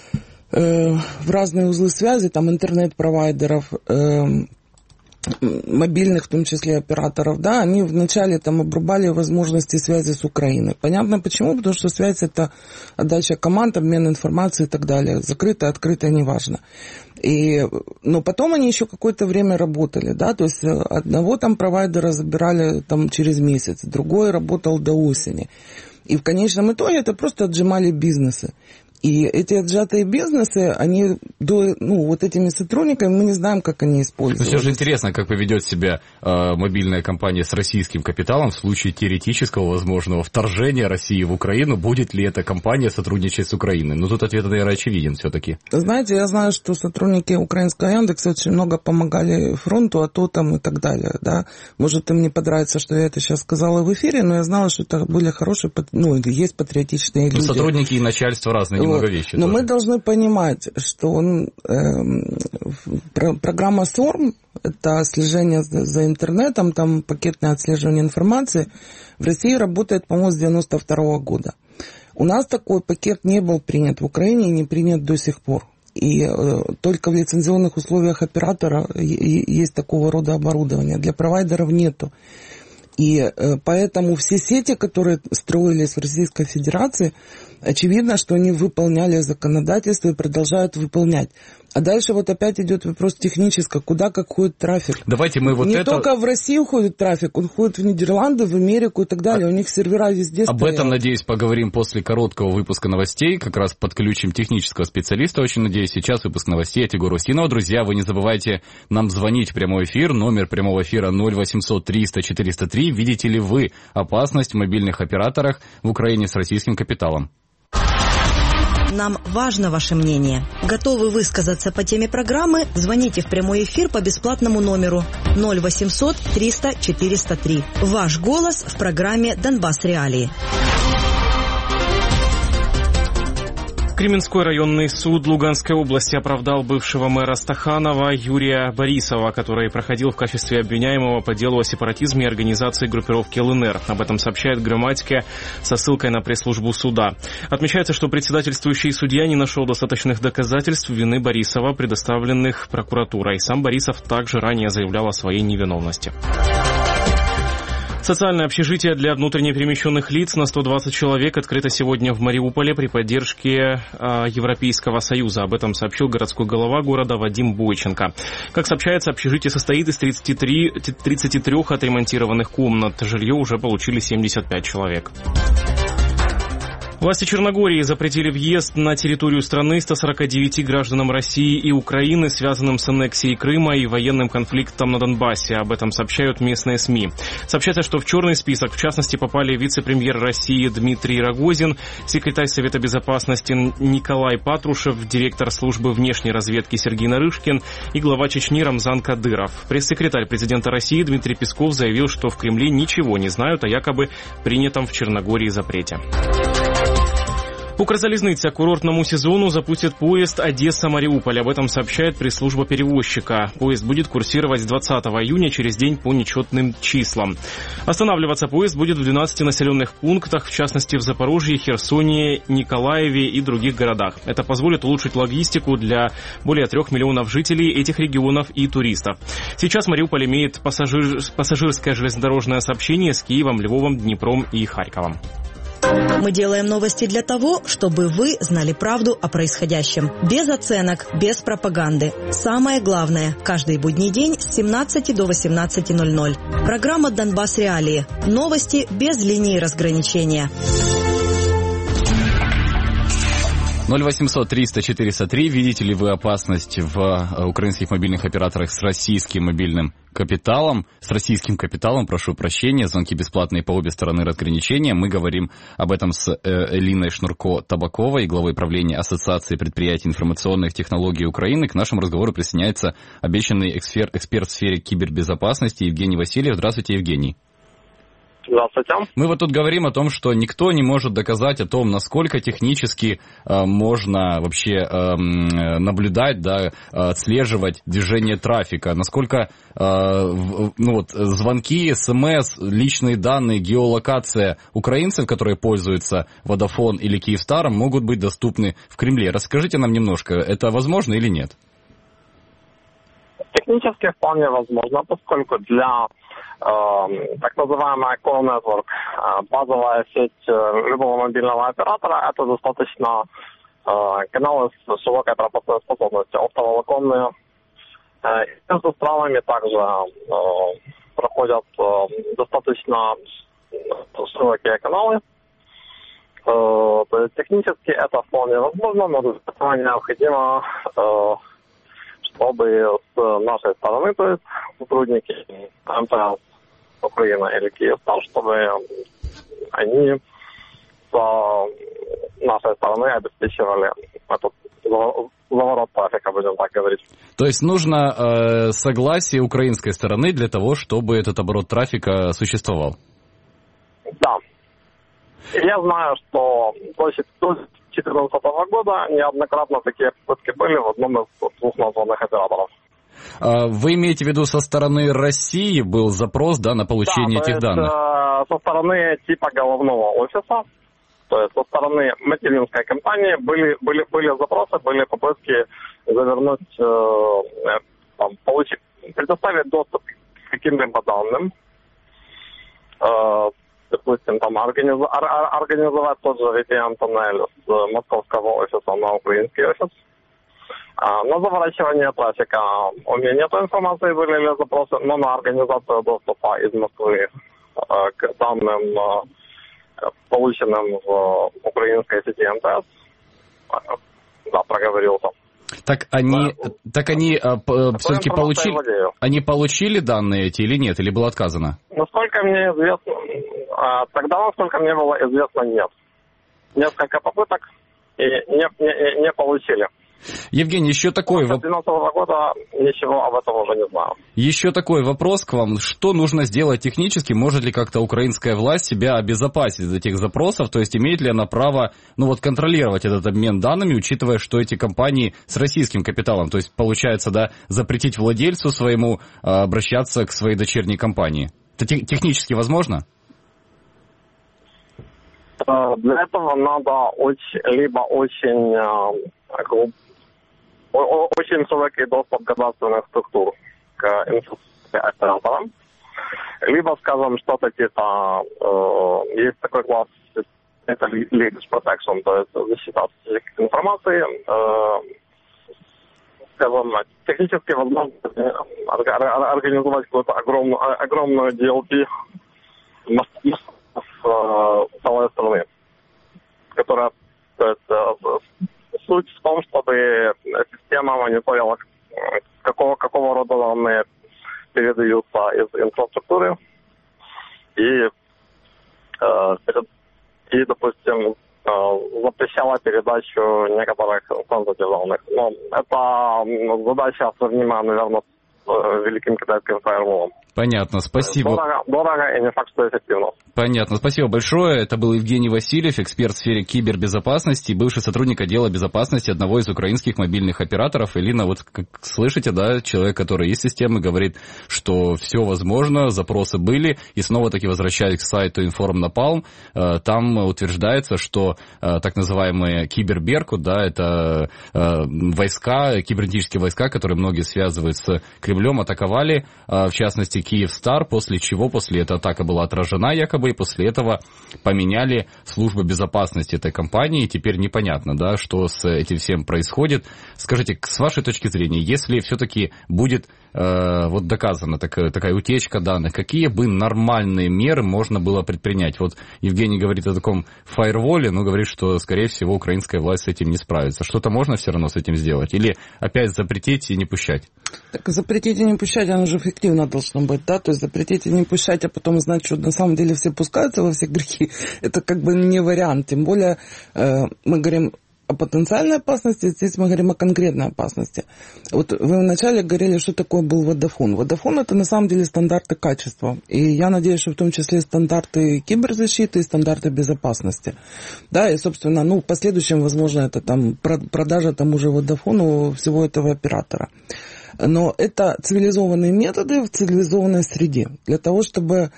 в разные узлы связи, там интернет-провайдеров, э, мобильных, в том числе операторов, да, они вначале там обрубали возможности связи с Украиной. Понятно почему? Потому что связь — это отдача команд, обмен информацией и так далее. Закрыто, открыто, неважно. И, но потом они еще какое-то время работали, да, то есть одного там провайдера забирали там через месяц, другой работал до осени. И в конечном итоге это просто отжимали бизнесы. И эти отжатые бизнесы, они до, ну, вот этими сотрудниками, мы не знаем, как они используют. Но все же интересно, как поведет себя э, мобильная компания с российским капиталом в случае теоретического возможного вторжения России в Украину. Будет ли эта компания сотрудничать с Украиной? Ну, тут ответ, наверное, очевиден все-таки. Знаете, я знаю, что сотрудники украинского Яндекса очень много помогали фронту, АТО там и так далее, да. Может, им не понравится, что я это сейчас сказала в эфире, но я знала, что это были хорошие, ну, есть патриотичные люди. Ну, сотрудники и начальство разные. Много вещи. Но тоже. Мы должны понимать, что он, э, про, программа СОРМ, это слежение за, за интернетом, там пакетное отслеживание информации, в России работает, по-моему, с девяносто второго года. У нас такой пакет не был принят в Украине и не принят до сих пор. И э, только в лицензионных условиях оператора есть такого рода оборудование. Для провайдеров нету. И э, поэтому все сети, которые строились в Российской Федерации, очевидно, что они выполняли законодательство и продолжают выполнять. А дальше вот опять идет вопрос технического, куда как ходит трафик. Давайте мы вот Не это... только в Россию ходит трафик, он ходит в Нидерланды, в Америку и так далее. А... У них сервера везде Об стоят. этом, надеюсь, поговорим после короткого выпуска новостей. Как раз подключим технического специалиста, очень надеюсь. Сейчас выпуск новостей от Егора Устинова. Друзья, вы не забывайте нам звонить в прямой эфир. Номер прямого эфира ноль восемьсот триста четыреста три. Видите ли вы опасность в мобильных операторах в Украине с российским капиталом? Нам важно ваше мнение. Готовы высказаться по теме программы? Звоните в прямой эфир по бесплатному номеру ноль восемьсот триста четыреста три. Ваш голос в программе «Донбасс Реалии». Кременской районный суд Луганской области оправдал бывшего мэра Стаханова Юрия Борисова, который проходил в качестве обвиняемого по делу о сепаратизме и организации группировки эл эн эр. Об этом сообщает Громадько со ссылкой на пресс-службу суда. Отмечается, что председательствующий судья не нашел достаточных доказательств вины Борисова, предоставленных прокуратурой. Сам Борисов также ранее заявлял о своей невиновности. Социальное общежитие для внутренне перемещенных лиц на сто двадцать человек открыто сегодня в Мариуполе при поддержке э, Европейского Союза. Об этом сообщил городской глава города Вадим Бойченко. Как сообщается, общежитие состоит из тридцати трёх отремонтированных комнат. Жилье уже получили семьдесят пять человек. Власти Черногории запретили въезд на территорию страны ста сорока девяти гражданам России и Украины, связанным с аннексией Крыма и военным конфликтом на Донбассе. Об этом сообщают местные СМИ. Сообщается, что в черный список, в частности, попали вице-премьер России Дмитрий Рогозин, секретарь Совета Безопасности Николай Патрушев, директор службы внешней разведки Сергей Нарышкин и глава Чечни Рамзан Кадыров. Пресс-секретарь президента России Дмитрий Песков заявил, что в Кремле ничего не знают о якобы принятом в Черногории запрете. Укрзалізниця к курортному сезону запустит поезд Одесса-Мариуполь. Об этом сообщает пресс-служба перевозчика. Поезд будет курсировать с двадцатого июня через день по нечетным числам. Останавливаться поезд будет в двенадцати населенных пунктах, в частности в Запорожье, Херсоне, Николаеве и других городах. Это позволит улучшить логистику для более трех миллионов жителей этих регионов и туристов. Сейчас Мариуполь имеет пассажир... пассажирское железнодорожное сообщение с Киевом, Львовом, Днепром и Харьковом. Мы делаем новости для того, чтобы вы знали правду о происходящем. Без оценок, без пропаганды. Самое главное – каждый будний день с семнадцати до восемнадцати ноль ноль. Программа «Донбасс Реалии». Новости без линии разграничения. ноль восемьсот триста четыреста три. Видите ли вы опасность в украинских мобильных операторах с российским мобильным капиталом? С российским капиталом, прошу прощения. Звонки бесплатные по обе стороны разграничения. Мы говорим об этом с Элиной Шнурко-Табаковой, главой правления Ассоциации предприятий информационных технологий Украины. К нашему разговору присоединяется обещанный эксперт, эксперт в сфере кибербезопасности Евгений Васильев. Здравствуйте, Евгений. Здравствуйте. Мы вот тут говорим о том, что никто не может доказать о том, насколько технически э, можно вообще э, наблюдать, да, отслеживать движение трафика, насколько э, в, ну вот, звонки, смс, личные данные, геолокация украинцев, которые пользуются Vodafone или Kyivstar, могут быть доступны в Кремле. Расскажите нам немножко, это возможно или нет? Технически вполне возможно, поскольку для э, так называемая Core Network, э, базовая сеть э, любого мобильного оператора, это достаточно э, каналы с широкой пропускной способностью, оптоволоконные. Э, между странами также э, проходят э, достаточно широкие каналы. Э, то есть технически это вполне возможно, но для этого необходимо э, чтобы с нашей стороны, то есть сотрудники МТС Украины или Киевстар, чтобы они с нашей стороны обеспечивали этот заворот трафика, будем так говорить. То есть нужно э, согласие украинской стороны для того, чтобы этот оборот трафика существовал? Да. Я знаю, что до две тысячи четырнадцатого года неоднократно такие попытки были в одном из двух названных операторов. Вы имеете в виду, со стороны России был запрос, да, на получение да, этих есть, данных? Э, со стороны типа головного офиса, то есть со стороны материнской компании были, были, были запросы, были попытки завернуть, э, там, получить, предоставить доступ к каким-либо данным, э, допустим, там организ... организовать тот же ви пи эн-тоннель с московского офиса на украинский офис. На заворачивание трафика у меня нет информации, были ли запросы, но на организацию доступа из Москвы к данным, полученным в украинской сети МТС, да, проговорился. Так они, да. так они а, все-таки получили, они получили данные эти или нет, или было отказано? Насколько мне известно, тогда, насколько мне было известно, нет. Несколько попыток и не, не, не получили. Евгений, еще такой вопрос. С две тысячи двенадцатого года ничего об этом уже не знаю. Еще такой вопрос к вам. Что нужно сделать технически? Может ли как-то украинская власть себя обезопасить от этих запросов? То есть имеет ли она право, ну вот, контролировать этот обмен данными, учитывая, что эти компании с российским капиталом? То есть, получается, да, запретить владельцу своему а, обращаться к своей дочерней компании. Это те- технически возможно? Для этого надо очень, либо очень глубоко, очень широкий доступ государственных структур к инфраструктуре операторам. Либо, скажем, что-то типа, э, есть такой класс, это leakage protection, то есть защита от информации. Э, скажем, технически возможно организовать какую-то огромную, огромную ди эл пи с целой страны, которая, то есть, суть в том, чтобы система мониторила, какого, какого рода данные передаются из инфраструктуры и, э, и допустим, э, запрещала передачу некоторых sensitive данных. Но это задача сравнима, наверное, с великим китайским фаерволом. Понятно, спасибо. Дорого, дорого и не факт, что эффективно. Понятно, спасибо большое. Это был Евгений Васильев, эксперт в сфере кибербезопасности, бывший сотрудник отдела безопасности одного из украинских мобильных операторов. Элина, вот как слышите, да, человек, который из системы, говорит, что все возможно, запросы были, и снова-таки возвращаясь к сайту Информнапалм, там утверждается, что так называемые киберберкут, да, это войска, кибернетические войска, которые многие связывают с Кремлем, атаковали, в частности, Киевстар, после чего, после этой атаки была отражена якобы, и после этого поменяли службу безопасности этой компании, и теперь непонятно, да, что с этим всем происходит. Скажите, с вашей точки зрения, если все-таки будет э, вот доказана такая, такая утечка данных, какие бы нормальные меры можно было предпринять? Вот Евгений говорит о таком фаерволе, но говорит, что, скорее всего, украинская власть с этим не справится. Что-то можно все равно с этим сделать? Или опять запретить и не пущать? Так запретить и не пущать, оно же эффективно должно быть, да, то есть запретить и не пущать, а потом знать, что на самом деле все пускаются во все грехи, это как бы не вариант, тем более э, мы говорим о потенциальной опасности, здесь мы говорим о конкретной опасности. Вот вы вначале говорили, что такое был Водафон. Водафон — это на самом деле стандарты качества, и я надеюсь, что в том числе стандарты киберзащиты и стандарты безопасности. Да, и, собственно, ну, в последующем, возможно, это там продажа тому же Водафону всего этого оператора. Но это цивилизованные методы в цивилизованной среде. Для того, чтобы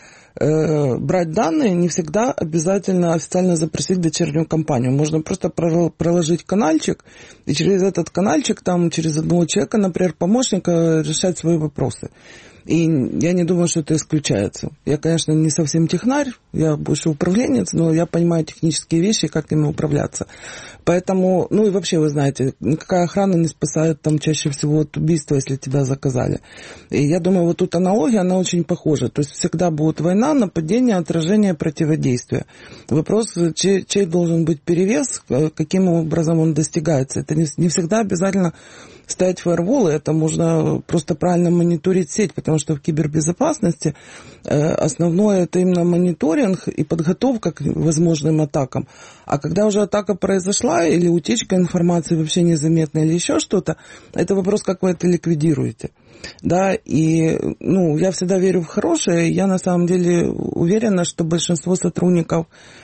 э, брать данные, не всегда обязательно официально запросить дочернюю компанию. Можно просто проложить канальчик, и через этот канальчик, там, через одного человека, например, помощника, решать свои вопросы. И я не думаю, что это исключается. Я, конечно, не совсем технарь, я больше управленец, но я понимаю технические вещи, как ими управляться. Поэтому, ну и вообще, вы знаете, никакая охрана не спасает там чаще всего от убийства, если тебя заказали. И я думаю, вот тут аналогия, она очень похожа. То есть всегда будет война, нападение, отражение, противодействие. Вопрос, чей, чей должен быть перевес, каким образом он достигается. Это не, не всегда обязательно ставить фаерволы, это можно просто правильно мониторить сеть, потому что в кибербезопасности э, основное это именно мониторинг и подготовка к возможным атакам. А когда уже атака произошла или утечка информации вообще незаметна или еще что-то, это вопрос, как вы это ликвидируете. Да, и ну, я всегда верю в хорошее, я на самом деле уверена, что большинство сотрудников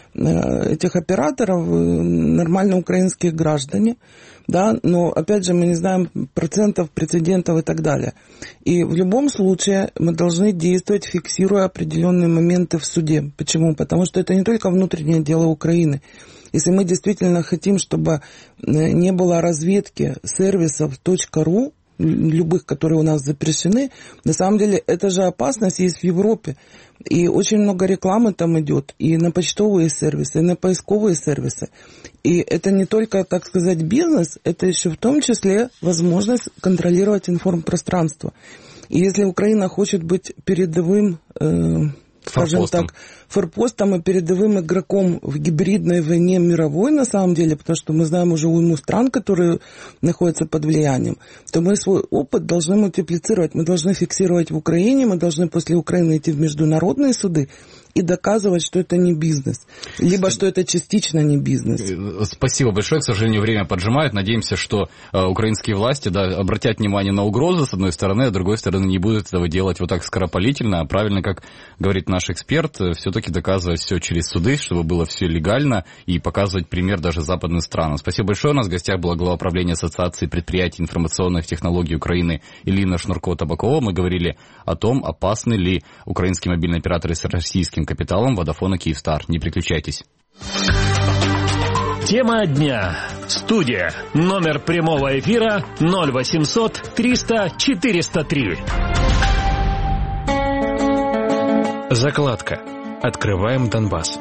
этих операторов нормально украинские граждане, да, но опять же мы не знаем процентов, прецедентов и так далее. И в любом случае мы должны действовать, фиксируя определенные моменты в суде. Почему? Потому что это не только внутреннее дело Украины. Если мы действительно хотим, чтобы не было разведки сервисов .ру, любых, которые у нас запрещены, на самом деле это же опасность есть в Европе. И очень много рекламы там идет и на почтовые сервисы, и на поисковые сервисы. И это не только, так сказать, бизнес, это еще в том числе возможность контролировать информпространство. И если Украина хочет быть передовым, э, скажем так, форпостом и передовым игроком в гибридной войне мировой, на самом деле, потому что мы знаем уже уйму стран, которые находятся под влиянием, то мы свой опыт должны мультиплицировать. Мы должны фиксировать в Украине, мы должны после Украины идти в международные суды и доказывать, что это не бизнес. Либо, что это частично не бизнес. Спасибо большое. К сожалению, время поджимает. Надеемся, что э, украинские власти да, обратят внимание на угрозы, с одной стороны, а с другой стороны, не будут этого делать вот так скоропалительно, а правильно, как говорит наш эксперт, все-таки доказывать все через суды, чтобы было все легально и показывать пример даже западным странам. Спасибо большое. У нас в гостях была глава правления Ассоциации предприятий информационных технологий Украины Элина Шнурко-Табакова. Мы говорили о том, опасны ли украинские мобильные операторы с российским капиталом Водафон и Киевстар. Не переключайтесь. Тема дня. Студия. Номер прямого эфира ноль восемьсот триста четыреста три. Закладка. Откриваємо Донбас.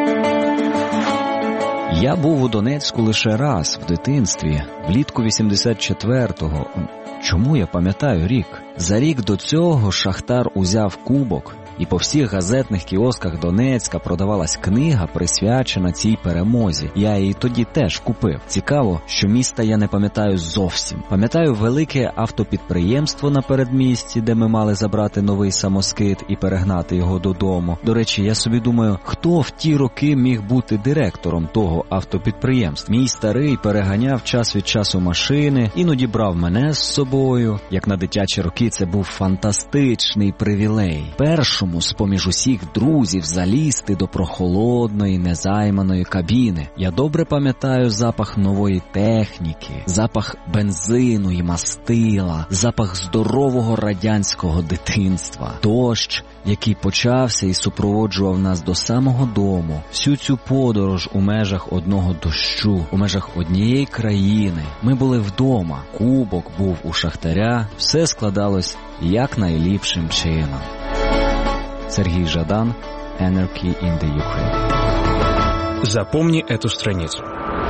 Я був у Донецьку лише раз в дитинстві, влітку вісімдесят четвертого. Чому я пам'ятаю рік? За рік до цього Шахтар узяв кубок, І по всіх газетних кіосках Донецька продавалась книга, присвячена цій перемозі. Я її тоді теж купив. Цікаво, що міста я не пам'ятаю зовсім. Пам'ятаю велике автопідприємство на передмісті, де ми мали забрати новий самоскид і перегнати його додому. До речі, я собі думаю, хто в ті роки міг бути директором того автопідприємства? Мій старий переганяв час від часу машини, іноді брав мене з собою. Як на дитячі роки це був фантастичний привілей. Першому з-поміж усіх друзів залізти до прохолодної, незайманої кабіни. Я добре пам'ятаю запах нової техніки, запах бензину і мастила, запах здорового радянського дитинства. Дощ, який почався і супроводжував нас до самого дому. Всю цю подорож у межах одного дощу, у межах однієї країни. Ми були вдома, кубок був у шахтаря, все складалось якнайліпшим чином. Сергій Жадан, Anarchy in the Ukraine. Запомни эту страницу.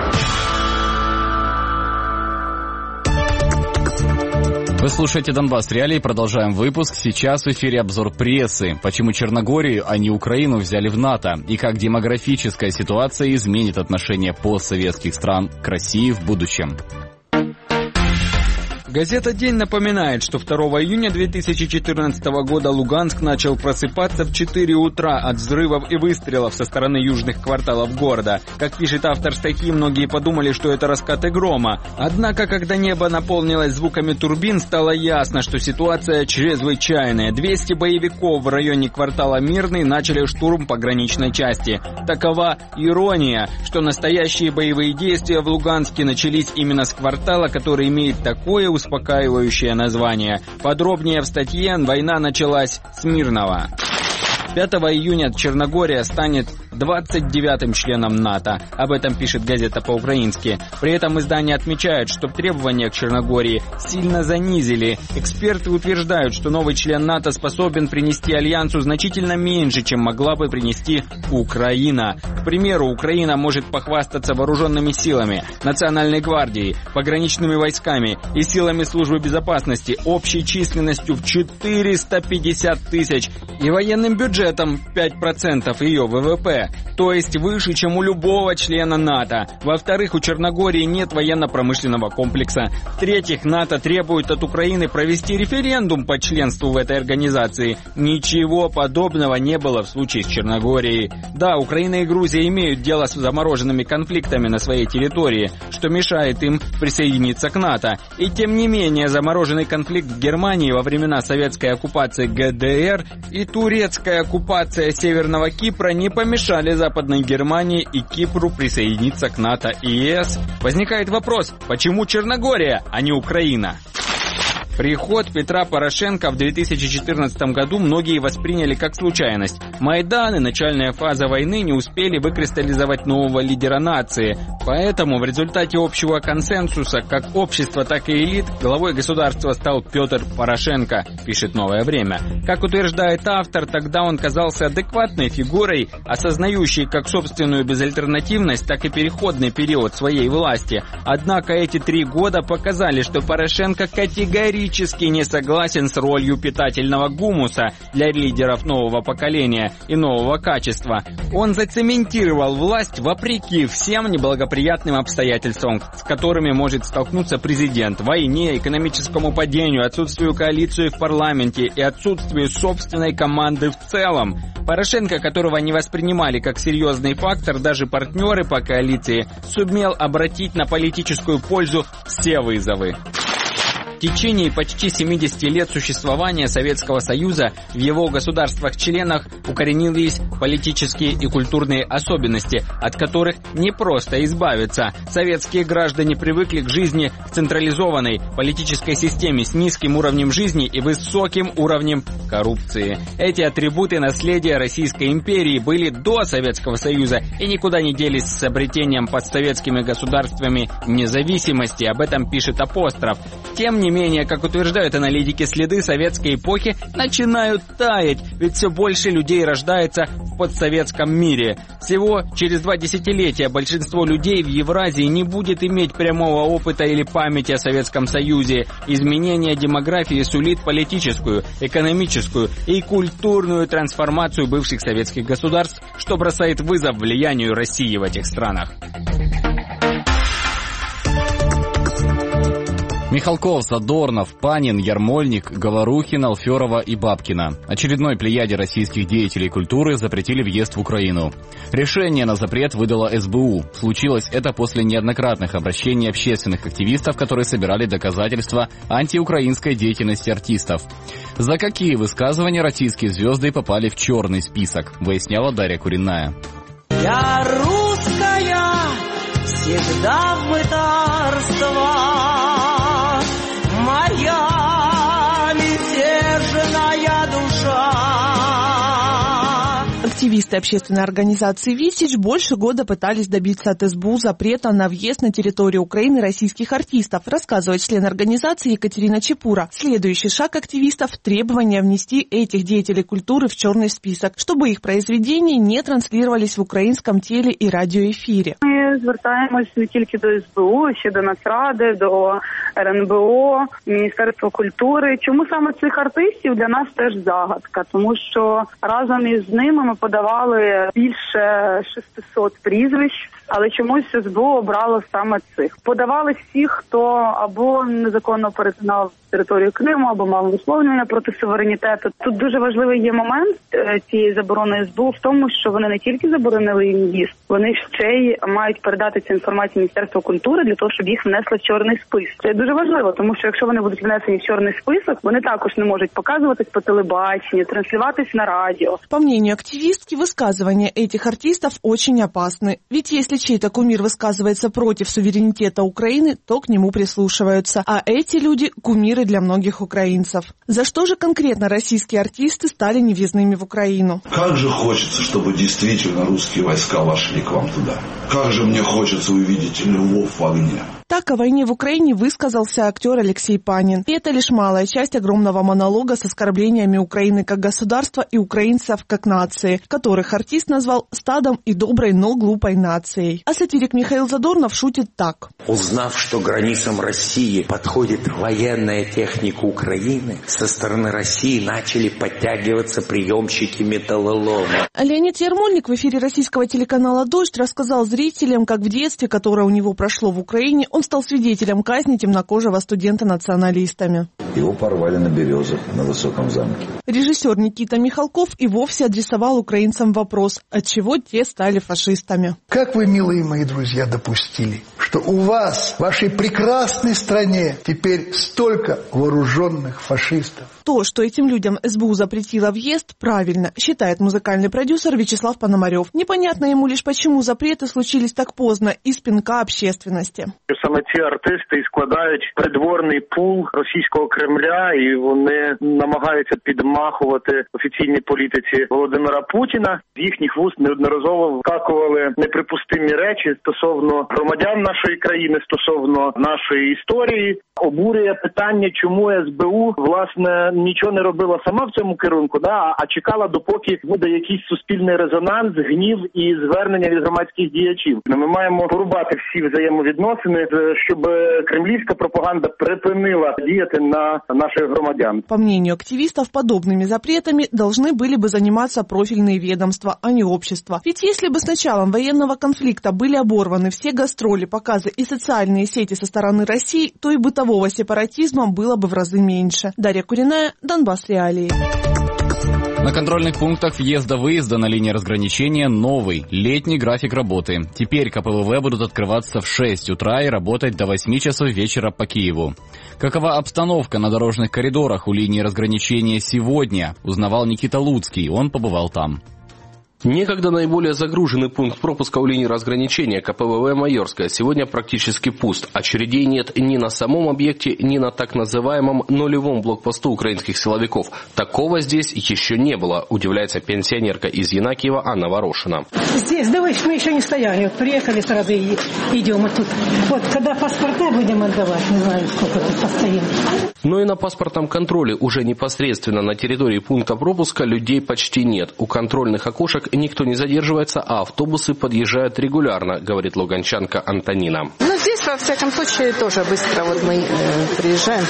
Вы слушаете «Донбасс Реалии», продолжаем выпуск. Сейчас в эфире обзор прессы. Почему Черногорию, а не Украину взяли в НАТО? И как демографическая ситуация изменит отношение постсоветских стран к России в будущем? Газета «День» напоминает, что второго июня две тысячи четырнадцатого года Луганск начал просыпаться в четыре утра от взрывов и выстрелов со стороны южных кварталов города. Как пишет автор статьи, многие подумали, что это раскаты грома. Однако, когда небо наполнилось звуками турбин, стало ясно, что ситуация чрезвычайная. двести боевиков в районе квартала Мирный начали штурм пограничной части. Такова ирония, что настоящие боевые действия в Луганске начались именно с квартала, который имеет такое успокаивающее название. Подробнее в статье «Война началась с Мирного». пятого июня Черногория станет двадцать девятым членом НАТО. Об этом пишет газета по-украински. При этом издание отмечает, что требования к Черногории сильно занизили. Эксперты утверждают, что новый член НАТО способен принести Альянсу значительно меньше, чем могла бы принести Украина. К примеру, Украина может похвастаться вооруженными силами, Национальной гвардией, пограничными войсками и силами службы безопасности общей численностью в четыреста пятьдесят тысяч и военным бюджетом пять процентов ее ВВП, то есть выше, чем у любого члена НАТО. Во-вторых, у Черногории нет военно-промышленного комплекса. В-третьих, НАТО требует от Украины провести референдум по членству в этой организации. Ничего подобного не было в случае с Черногорией. Да, Украина и Грузия имеют дело с замороженными конфликтами на своей территории, что мешает им присоединиться к НАТО. И тем не менее, замороженный конфликт в Германии во времена советской оккупации ГДР и турецкая оккупация Северного Кипра не помешали Западной Германии и Кипру присоединиться к НАТО и ЕС. Возникает вопрос, почему Черногория, а не Украина? Приход Петра Порошенко в две тысячи четырнадцатом году многие восприняли как случайность. Майдан и начальная фаза войны не успели выкристаллизовать нового лидера нации. Поэтому в результате общего консенсуса как общества, так и элит главой государства стал Петр Порошенко, пишет «Новое время». Как утверждает автор, тогда он казался адекватной фигурой, осознающей как собственную безальтернативность, так и переходный период своей власти. Однако эти три года показали, что Порошенко категорически не согласен с ролью питательного гумуса для лидеров нового поколения и нового качества. Он зацементировал власть вопреки всем неблагоприятным обстоятельствам, с которыми может столкнуться президент: войне, экономическому падению, отсутствию коалиции в парламенте и отсутствию собственной команды в целом. Порошенко, которого не воспринимали как серьезный фактор даже партнеры по коалиции, сумел обратить на политическую пользу все вызовы. В течение почти семидесяти лет существования Советского Союза в его государствах-членах укоренились политические и культурные особенности, от которых не просто избавиться. Советские граждане привыкли к жизни в централизованной политической системе с низким уровнем жизни и высоким уровнем коррупции. Эти атрибуты наследия Российской империи были до Советского Союза и никуда не делись с обретением постсоветскими государствами независимости. Об этом пишет Апостроф. Тем не не менее, как утверждают аналитики, следы советской эпохи начинают таять, ведь все больше людей рождается в постсоветском мире. Всего через два десятилетия большинство людей в Евразии не будет иметь прямого опыта или памяти о Советском Союзе. Изменение демографии сулит политическую, экономическую и культурную трансформацию бывших советских государств, что бросает вызов влиянию России в этих странах. Михалков, Задорнов, Панин, Ярмольник, Говорухин, Алферова и Бабкина. Очередной плеяде российских деятелей культуры запретили въезд в Украину. Решение на запрет выдала эс бэ у. Случилось это после неоднократных обращений общественных активистов, которые собирали доказательства антиукраинской деятельности артистов. За какие высказывания российские звезды попали в черный список, выясняла Дарья Куриная. Я русская, всегда в мытарствах. Моя мятежная душа. Активисты общественной организации «Висич» больше года пытались добиться от эс бэ у запрета на въезд на территорию Украины российских артистов, рассказывает член организации Екатерина Чепура. Следующий шаг активистов – требование внести этих деятелей культуры в черный список, чтобы их произведения не транслировались в українському теле- і радіоефірі. Ми звертаємось не тільки до ес бэ у, ще до Нацради, до ер ен бе о, Міністерства культури. Чому саме цих артистів для нас теж загадка, тому що разом із ними ми подавали більше шістсот прізвищ, але чомусь ес бэ у обрало саме цих. Подавали всіх, хто або незаконно перетинав територію Криму, або мав висловлювання проти суверенітету. Тут дуже важливий є момент цієї заборони ес бэ у в тому, що вони не тільки заборонили їм в'їзд, вони ще й мають передати цю інформацію Міністерству культури для того, щоб їх внесли в чорний список. Це дуже важливо, тому що якщо вони будуть внесені в чорний список, вони також не можуть показуватись по телебаченню, транслюватись на радио. По мнению активистки, высказывания этих артистов очень опасны. Ведь если чей-то кумир высказывается против суверенитета Украины, то к нему прислушиваются. А эти люди – кумиры для многих украинцев. За что же конкретно российские артисты стали невъездными в Украину? Как же хочется, чтобы действительно русские войска вошли к вам туда. Как же мне хочется увидеть львов в огне. Так о войне в Украине высказался актер Алексей Панин. И это лишь малая часть огромного монолога с оскорблениями Украины как государства и украинцев как нации, которых артист назвал стадом и доброй, но глупой нацией. А сатирик Михаил Задорнов шутит так. Узнав, что к границам России подходит военная техника Украины, со стороны России начали подтягиваться приемщики металлолома. Леонид Ярмольник в эфире российского телеканала «Дождь» рассказал зрителям, как в детстве, которое у него прошло в Украине, он стал свидетелем казни темнокожего студента националистами. Его порвали на березах на Высоком замке. Режиссер Никита Михалков и вовсе адресовал украинцам вопрос, отчего те стали фашистами. Как вы, милые мои друзья, допустили, что у вас, в вашей прекрасной стране, теперь столько вооруженных фашистов? То, что этим людям эс бэ у запретила въезд, правильно, считает музыкальный продюсер Вячеслав Пономарев. Непонятно ему лишь, почему запреты случились так поздно из пинка общественности. Саме ці артисти і складають придворний пул російського Кремля, і вони намагаються підмахувати офіційній політиці Володимира Путіна. З їхніх вуст неодноразово вскакували неприпустимі речі стосовно громадян нашої країни, стосовно нашої історії. Обурює питання, чому ес бэ у, власне, нічого не робила сама в цьому керунку, да, а чекала, допоки буде якийсь суспільний резонанс, гнів і звернення від громадських діячів. Ми маємо порубати всі взаємовідносини, щоб кремлівська пропаганда припинила діяти на наших громадян. По мнению активистов, подобными запретами должны были бы заниматься профильные ведомства, а не общество. Ведь если бы с началом военного конфликта были оборваны все гастроли, показы и социальные сети со стороны России, то и бытового сепаратизма было бы в разы меньше. Дарья Куриная, Донбасс Реалии. На контрольных пунктах въезда-выезда на линии разграничения новый летний график работы. Теперь ка пэ вэ вэ будут открываться в шесть утра и работать до восьми часов вечера по Киеву. Какова обстановка на дорожных коридорах у линии разграничения сегодня, узнавал Никита Луцкий, он побывал там. Некогда наиболее загруженный пункт пропуска у линии разграничения ка пэ вэ вэ «Майорская» сегодня практически пуст. Очередей нет ни на самом объекте, ни на так называемом нулевом блокпосту украинских силовиков. Такого здесь еще не было, удивляется пенсионерка из Янакиева Анна Ворошина. Здесь, давай, мы еще не стояли. Вот приехали сразу и идем. Вот тут. Вот, когда паспорта будем отдавать, не знаю, сколько тут постоим. Но и на паспортном контроле уже непосредственно на территории пункта пропуска людей почти нет. У контрольных окошек никто не задерживается, а автобусы подъезжают регулярно, говорит луганчанка Антонина. Ну, здесь, во всяком случае, тоже быстро. Вот мы э, приезжаем,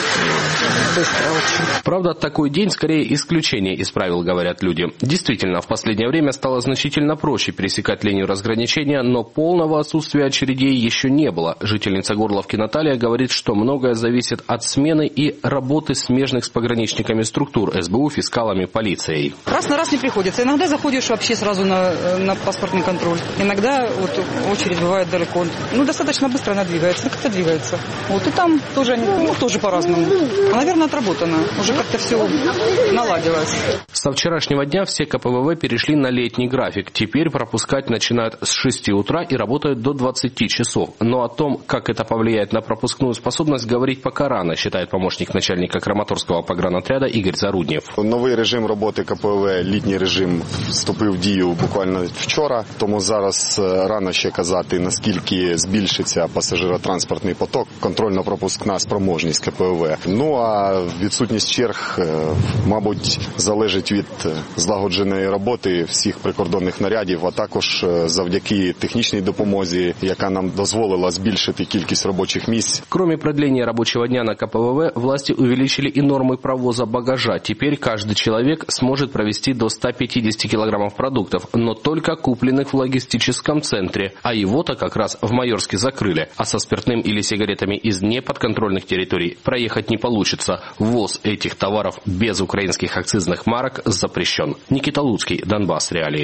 быстро очень. Правда, такой день скорее исключение из правил, говорят люди. Действительно, в последнее время стало значительно проще пересекать линию разграничения, но полного отсутствия очередей еще не было. Жительница Горловки Наталья говорит, что многое зависит от смены и работы смежных с пограничниками структур, эс бэ у, фискалами, полицией. Раз на раз не приходится. Иногда заходишь вообще сразу на, на паспортный контроль. Иногда вот очередь бывает далеко. Ну, достаточно быстро она двигается. Как-то двигается. Вот и там тоже, ну, тоже по-разному. Наверное, отработано. Уже как-то все наладилось. Со вчерашнего дня все ка пэ вэ вэ перешли на летний график. Теперь пропускать начинают с шести утра и работают до двадцати часов. Но о том, как это повлияет на пропускную способность, говорить пока рано, считает помощник начальника Краматорського погранотряда Ігор Заруднєв. Новий режим роботи ка пе вэ вэ, літній режим, вступив в дію буквально вчора, тому зараз рано ще казати, наскільки збільшиться пасажиротранспортний поток, контрольно-пропускна спроможність ка пе вэ вэ. Ну а відсутність черг, мабуть, залежить від злагодженої роботи всіх прикордонних нарядів, а також завдяки технічній допомозі, яка нам дозволила збільшити кількість робочих місць. Кроме продления рабочего дня на ка пе вэ вэ, власти увеличили и нормы провоза багажа. Теперь каждый человек сможет провести до ста пятидесяти килограммов продуктов, но только купленных в логистическом центре. А его-то как раз в Майорске закрыли. А со спиртным или сигаретами из неподконтрольных территорий проехать не получится. Ввоз этих товаров без украинских акцизных марок запрещен. Никита Луцкий, Донбасс, реалии.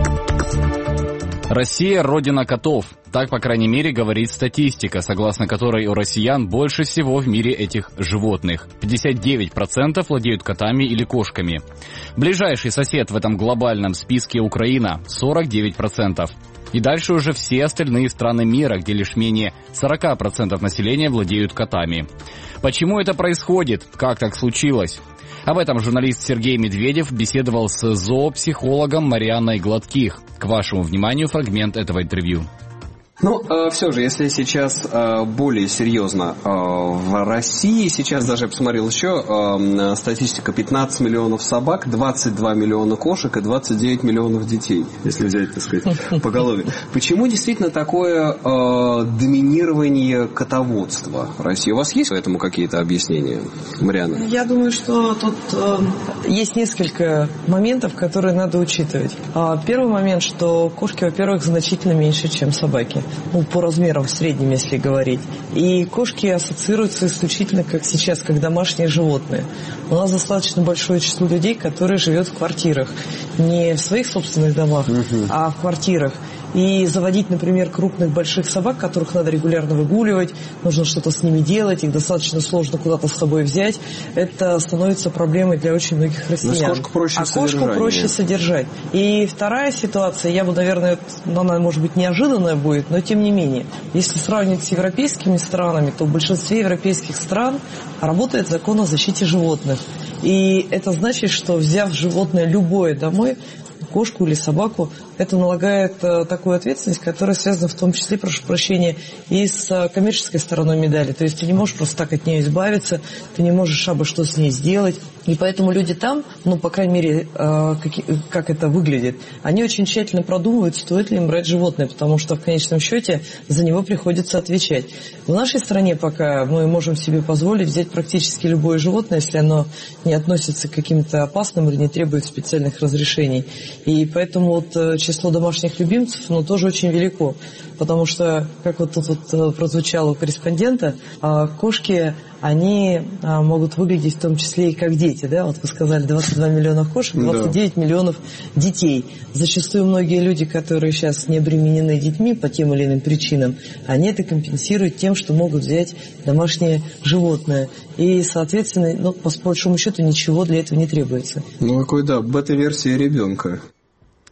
Россия – родина котов. Так, по крайней мере, говорит статистика, согласно которой у россиян больше всего в мире этих животных. пятьдесят девять процентов владеют котами или кошками. Ближайший сосед в этом глобальном списке Украина – сорок девять процентов. И дальше уже все остальные страны мира, где лишь менее сорок процентов населения владеют котами. Почему это происходит? Как так случилось? Об этом журналист Сергей Медведев беседовал с зоопсихологом Марианной Гладких. К вашему вниманию фрагмент этого интервью. Ну, э, все же, если сейчас э, более серьезно, э, в России сейчас даже я посмотрел еще э, статистика: пятнадцать миллионов собак, двадцать два миллиона кошек и двадцать девять миллионов детей, если взять, так сказать, поголовье. Почему действительно такое э, доминирование котоводства в России? У вас есть по этому какие-то объяснения, Марианна? Я думаю, что тут э, есть несколько моментов, которые надо учитывать. Первый момент, что кошки, во-первых, значительно меньше, чем собаки. Ну, по размерам в среднем, если говорить. И кошки ассоциируются исключительно, как сейчас, как домашние животные. У нас достаточно большое число людей, которые живет в квартирах. Не в своих собственных домах, uh-huh. а в квартирах. И заводить, например, крупных больших собак, которых надо регулярно выгуливать, нужно что-то с ними делать, их достаточно сложно куда-то с собой взять, это становится проблемой для очень многих россиян. Кошку проще а кошку проще содержать. И вторая ситуация, я бы, наверное, она, может быть, неожиданная будет, но тем не менее, если сравнивать с европейскими странами, то в большинстве европейских стран работает закон о защите животных. И это значит, что взяв животное любое домой, кошку или собаку, это налагает э, такую ответственность, которая связана в том числе, прошу прощения, и с э, коммерческой стороной медали. То есть ты не можешь просто так от нее избавиться, ты не можешь абы что с ней сделать. И поэтому люди там, ну, по крайней мере, э, как, как это выглядит, они очень тщательно продумывают, стоит ли им брать животное, потому что в конечном счете за него приходится отвечать. В нашей стране пока мы можем себе позволить взять практически любое животное, если оно не относится к каким-то опасным или не требует специальных разрешений. И поэтому вот число домашних любимцев, ну, тоже очень велико. Потому что, как вот тут вот прозвучало у корреспондента, кошки, они могут выглядеть в том числе и как дети, да? Вот вы сказали, двадцать два миллиона кошек, двадцать девять да. миллионов детей. Зачастую многие люди, которые сейчас не обременены детьми по тем или иным причинам, они это компенсируют тем, что могут взять домашнее животное. И, соответственно, ну, по большому счету ничего для этого не требуется. Ну, какой, да, бета-версия ребенка.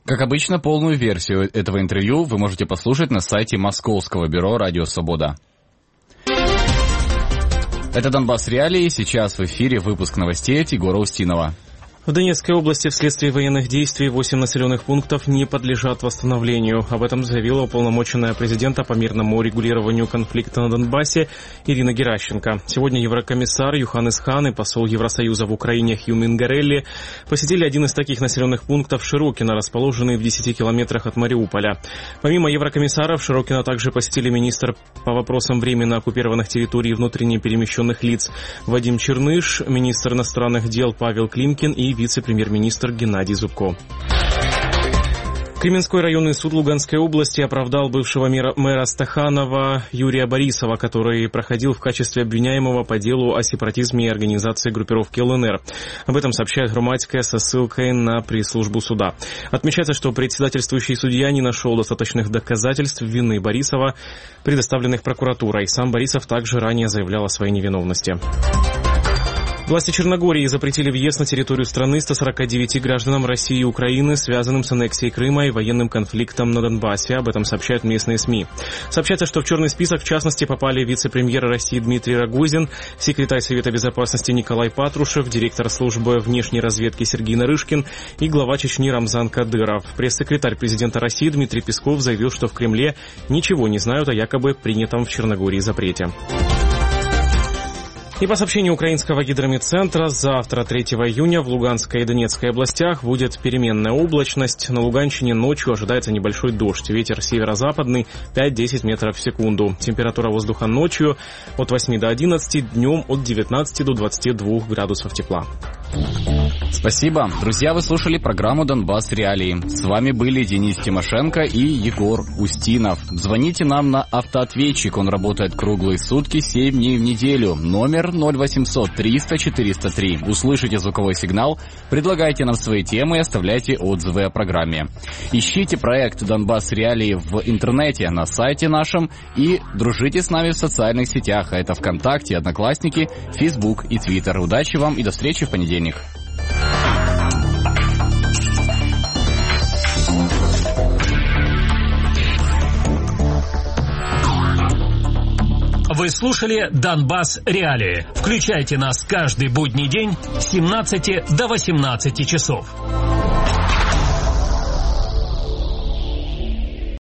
Как обычно, полную версию этого интервью вы можете послушать на сайте Московского бюро «Радио Свобода». Это «Донбасс Реалии». Сейчас в эфире выпуск новостей от Егора Устинова. В Донецкой области вследствие военных действий восемь населенных пунктов не подлежат восстановлению. Об этом заявила уполномоченная президента по мирному урегулированию конфликта на Донбассе Ирина Геращенко. Сегодня еврокомиссар Юханес Хан и посол Евросоюза в Украине Хью Мингарелли посетили один из таких населенных пунктов Широкино, расположенный в десяти километрах от Мариуполя. Помимо еврокомиссаров, Широкино также посетили министр по вопросам временно оккупированных территорий и внутренне перемещенных лиц Вадим Черныш, министр иностранных дел Павел Климкин и вице-премьер-министр Геннадий Зубко. Кременской районный суд Луганской области оправдал бывшего мэра, мэра Стаханова Юрия Борисова, который проходил в качестве обвиняемого по делу о сепаратизме и организации группировки ЛНР. Об этом сообщает Громадская со ссылкой на пресс-службу суда. Отмечается, что председательствующий судья не нашел достаточных доказательств вины Борисова, предоставленных прокуратурой. Сам Борисов также ранее заявлял о своей невиновности. Власти Черногории запретили въезд на территорию страны ста сорока девяти гражданам России и Украины, связанным с аннексией Крыма и военным конфликтом на Донбассе. Об этом сообщают местные СМИ. Сообщается, что в черный список в частности попали вице-премьер России Дмитрий Рогозин, секретарь Совета Безопасности Николай Патрушев, директор службы внешней разведки Сергей Нарышкин и глава Чечни Рамзан Кадыров. Пресс-секретарь президента России Дмитрий Песков заявил, что в Кремле ничего не знают о якобы принятом в Черногории запрете. И по сообщению украинского гидрометцентра, завтра, третьего июня, в Луганской и Донецкой областях будет переменная облачность. На Луганщине ночью ожидается небольшой дождь. Ветер северо-западный пять-десять метров в секунду. Температура воздуха ночью от восьми до одиннадцати, днем от девятнадцати до двадцати двух градусов тепла. Спасибо. Друзья, вы слушали программу «Донбасс Реалии». С вами были Денис Тимошенко и Егор Устинов. Звоните нам на автоответчик. Он работает круглые сутки, семь дней в неделю. Номер ноль восемьсот триста четыреста три. Услышите звуковой сигнал, предлагайте нам свои темы и оставляйте отзывы о программе. Ищите проект «Донбасс Реалии» в интернете, на сайте нашем и дружите с нами в социальных сетях. А это ВКонтакте, Одноклассники, Фейсбук и Твиттер. Удачи вам и до встречи в понедельник. Вы слушали «Донбасс Реалии». Включайте нас каждый будний день с семнадцати до восемнадцати часов.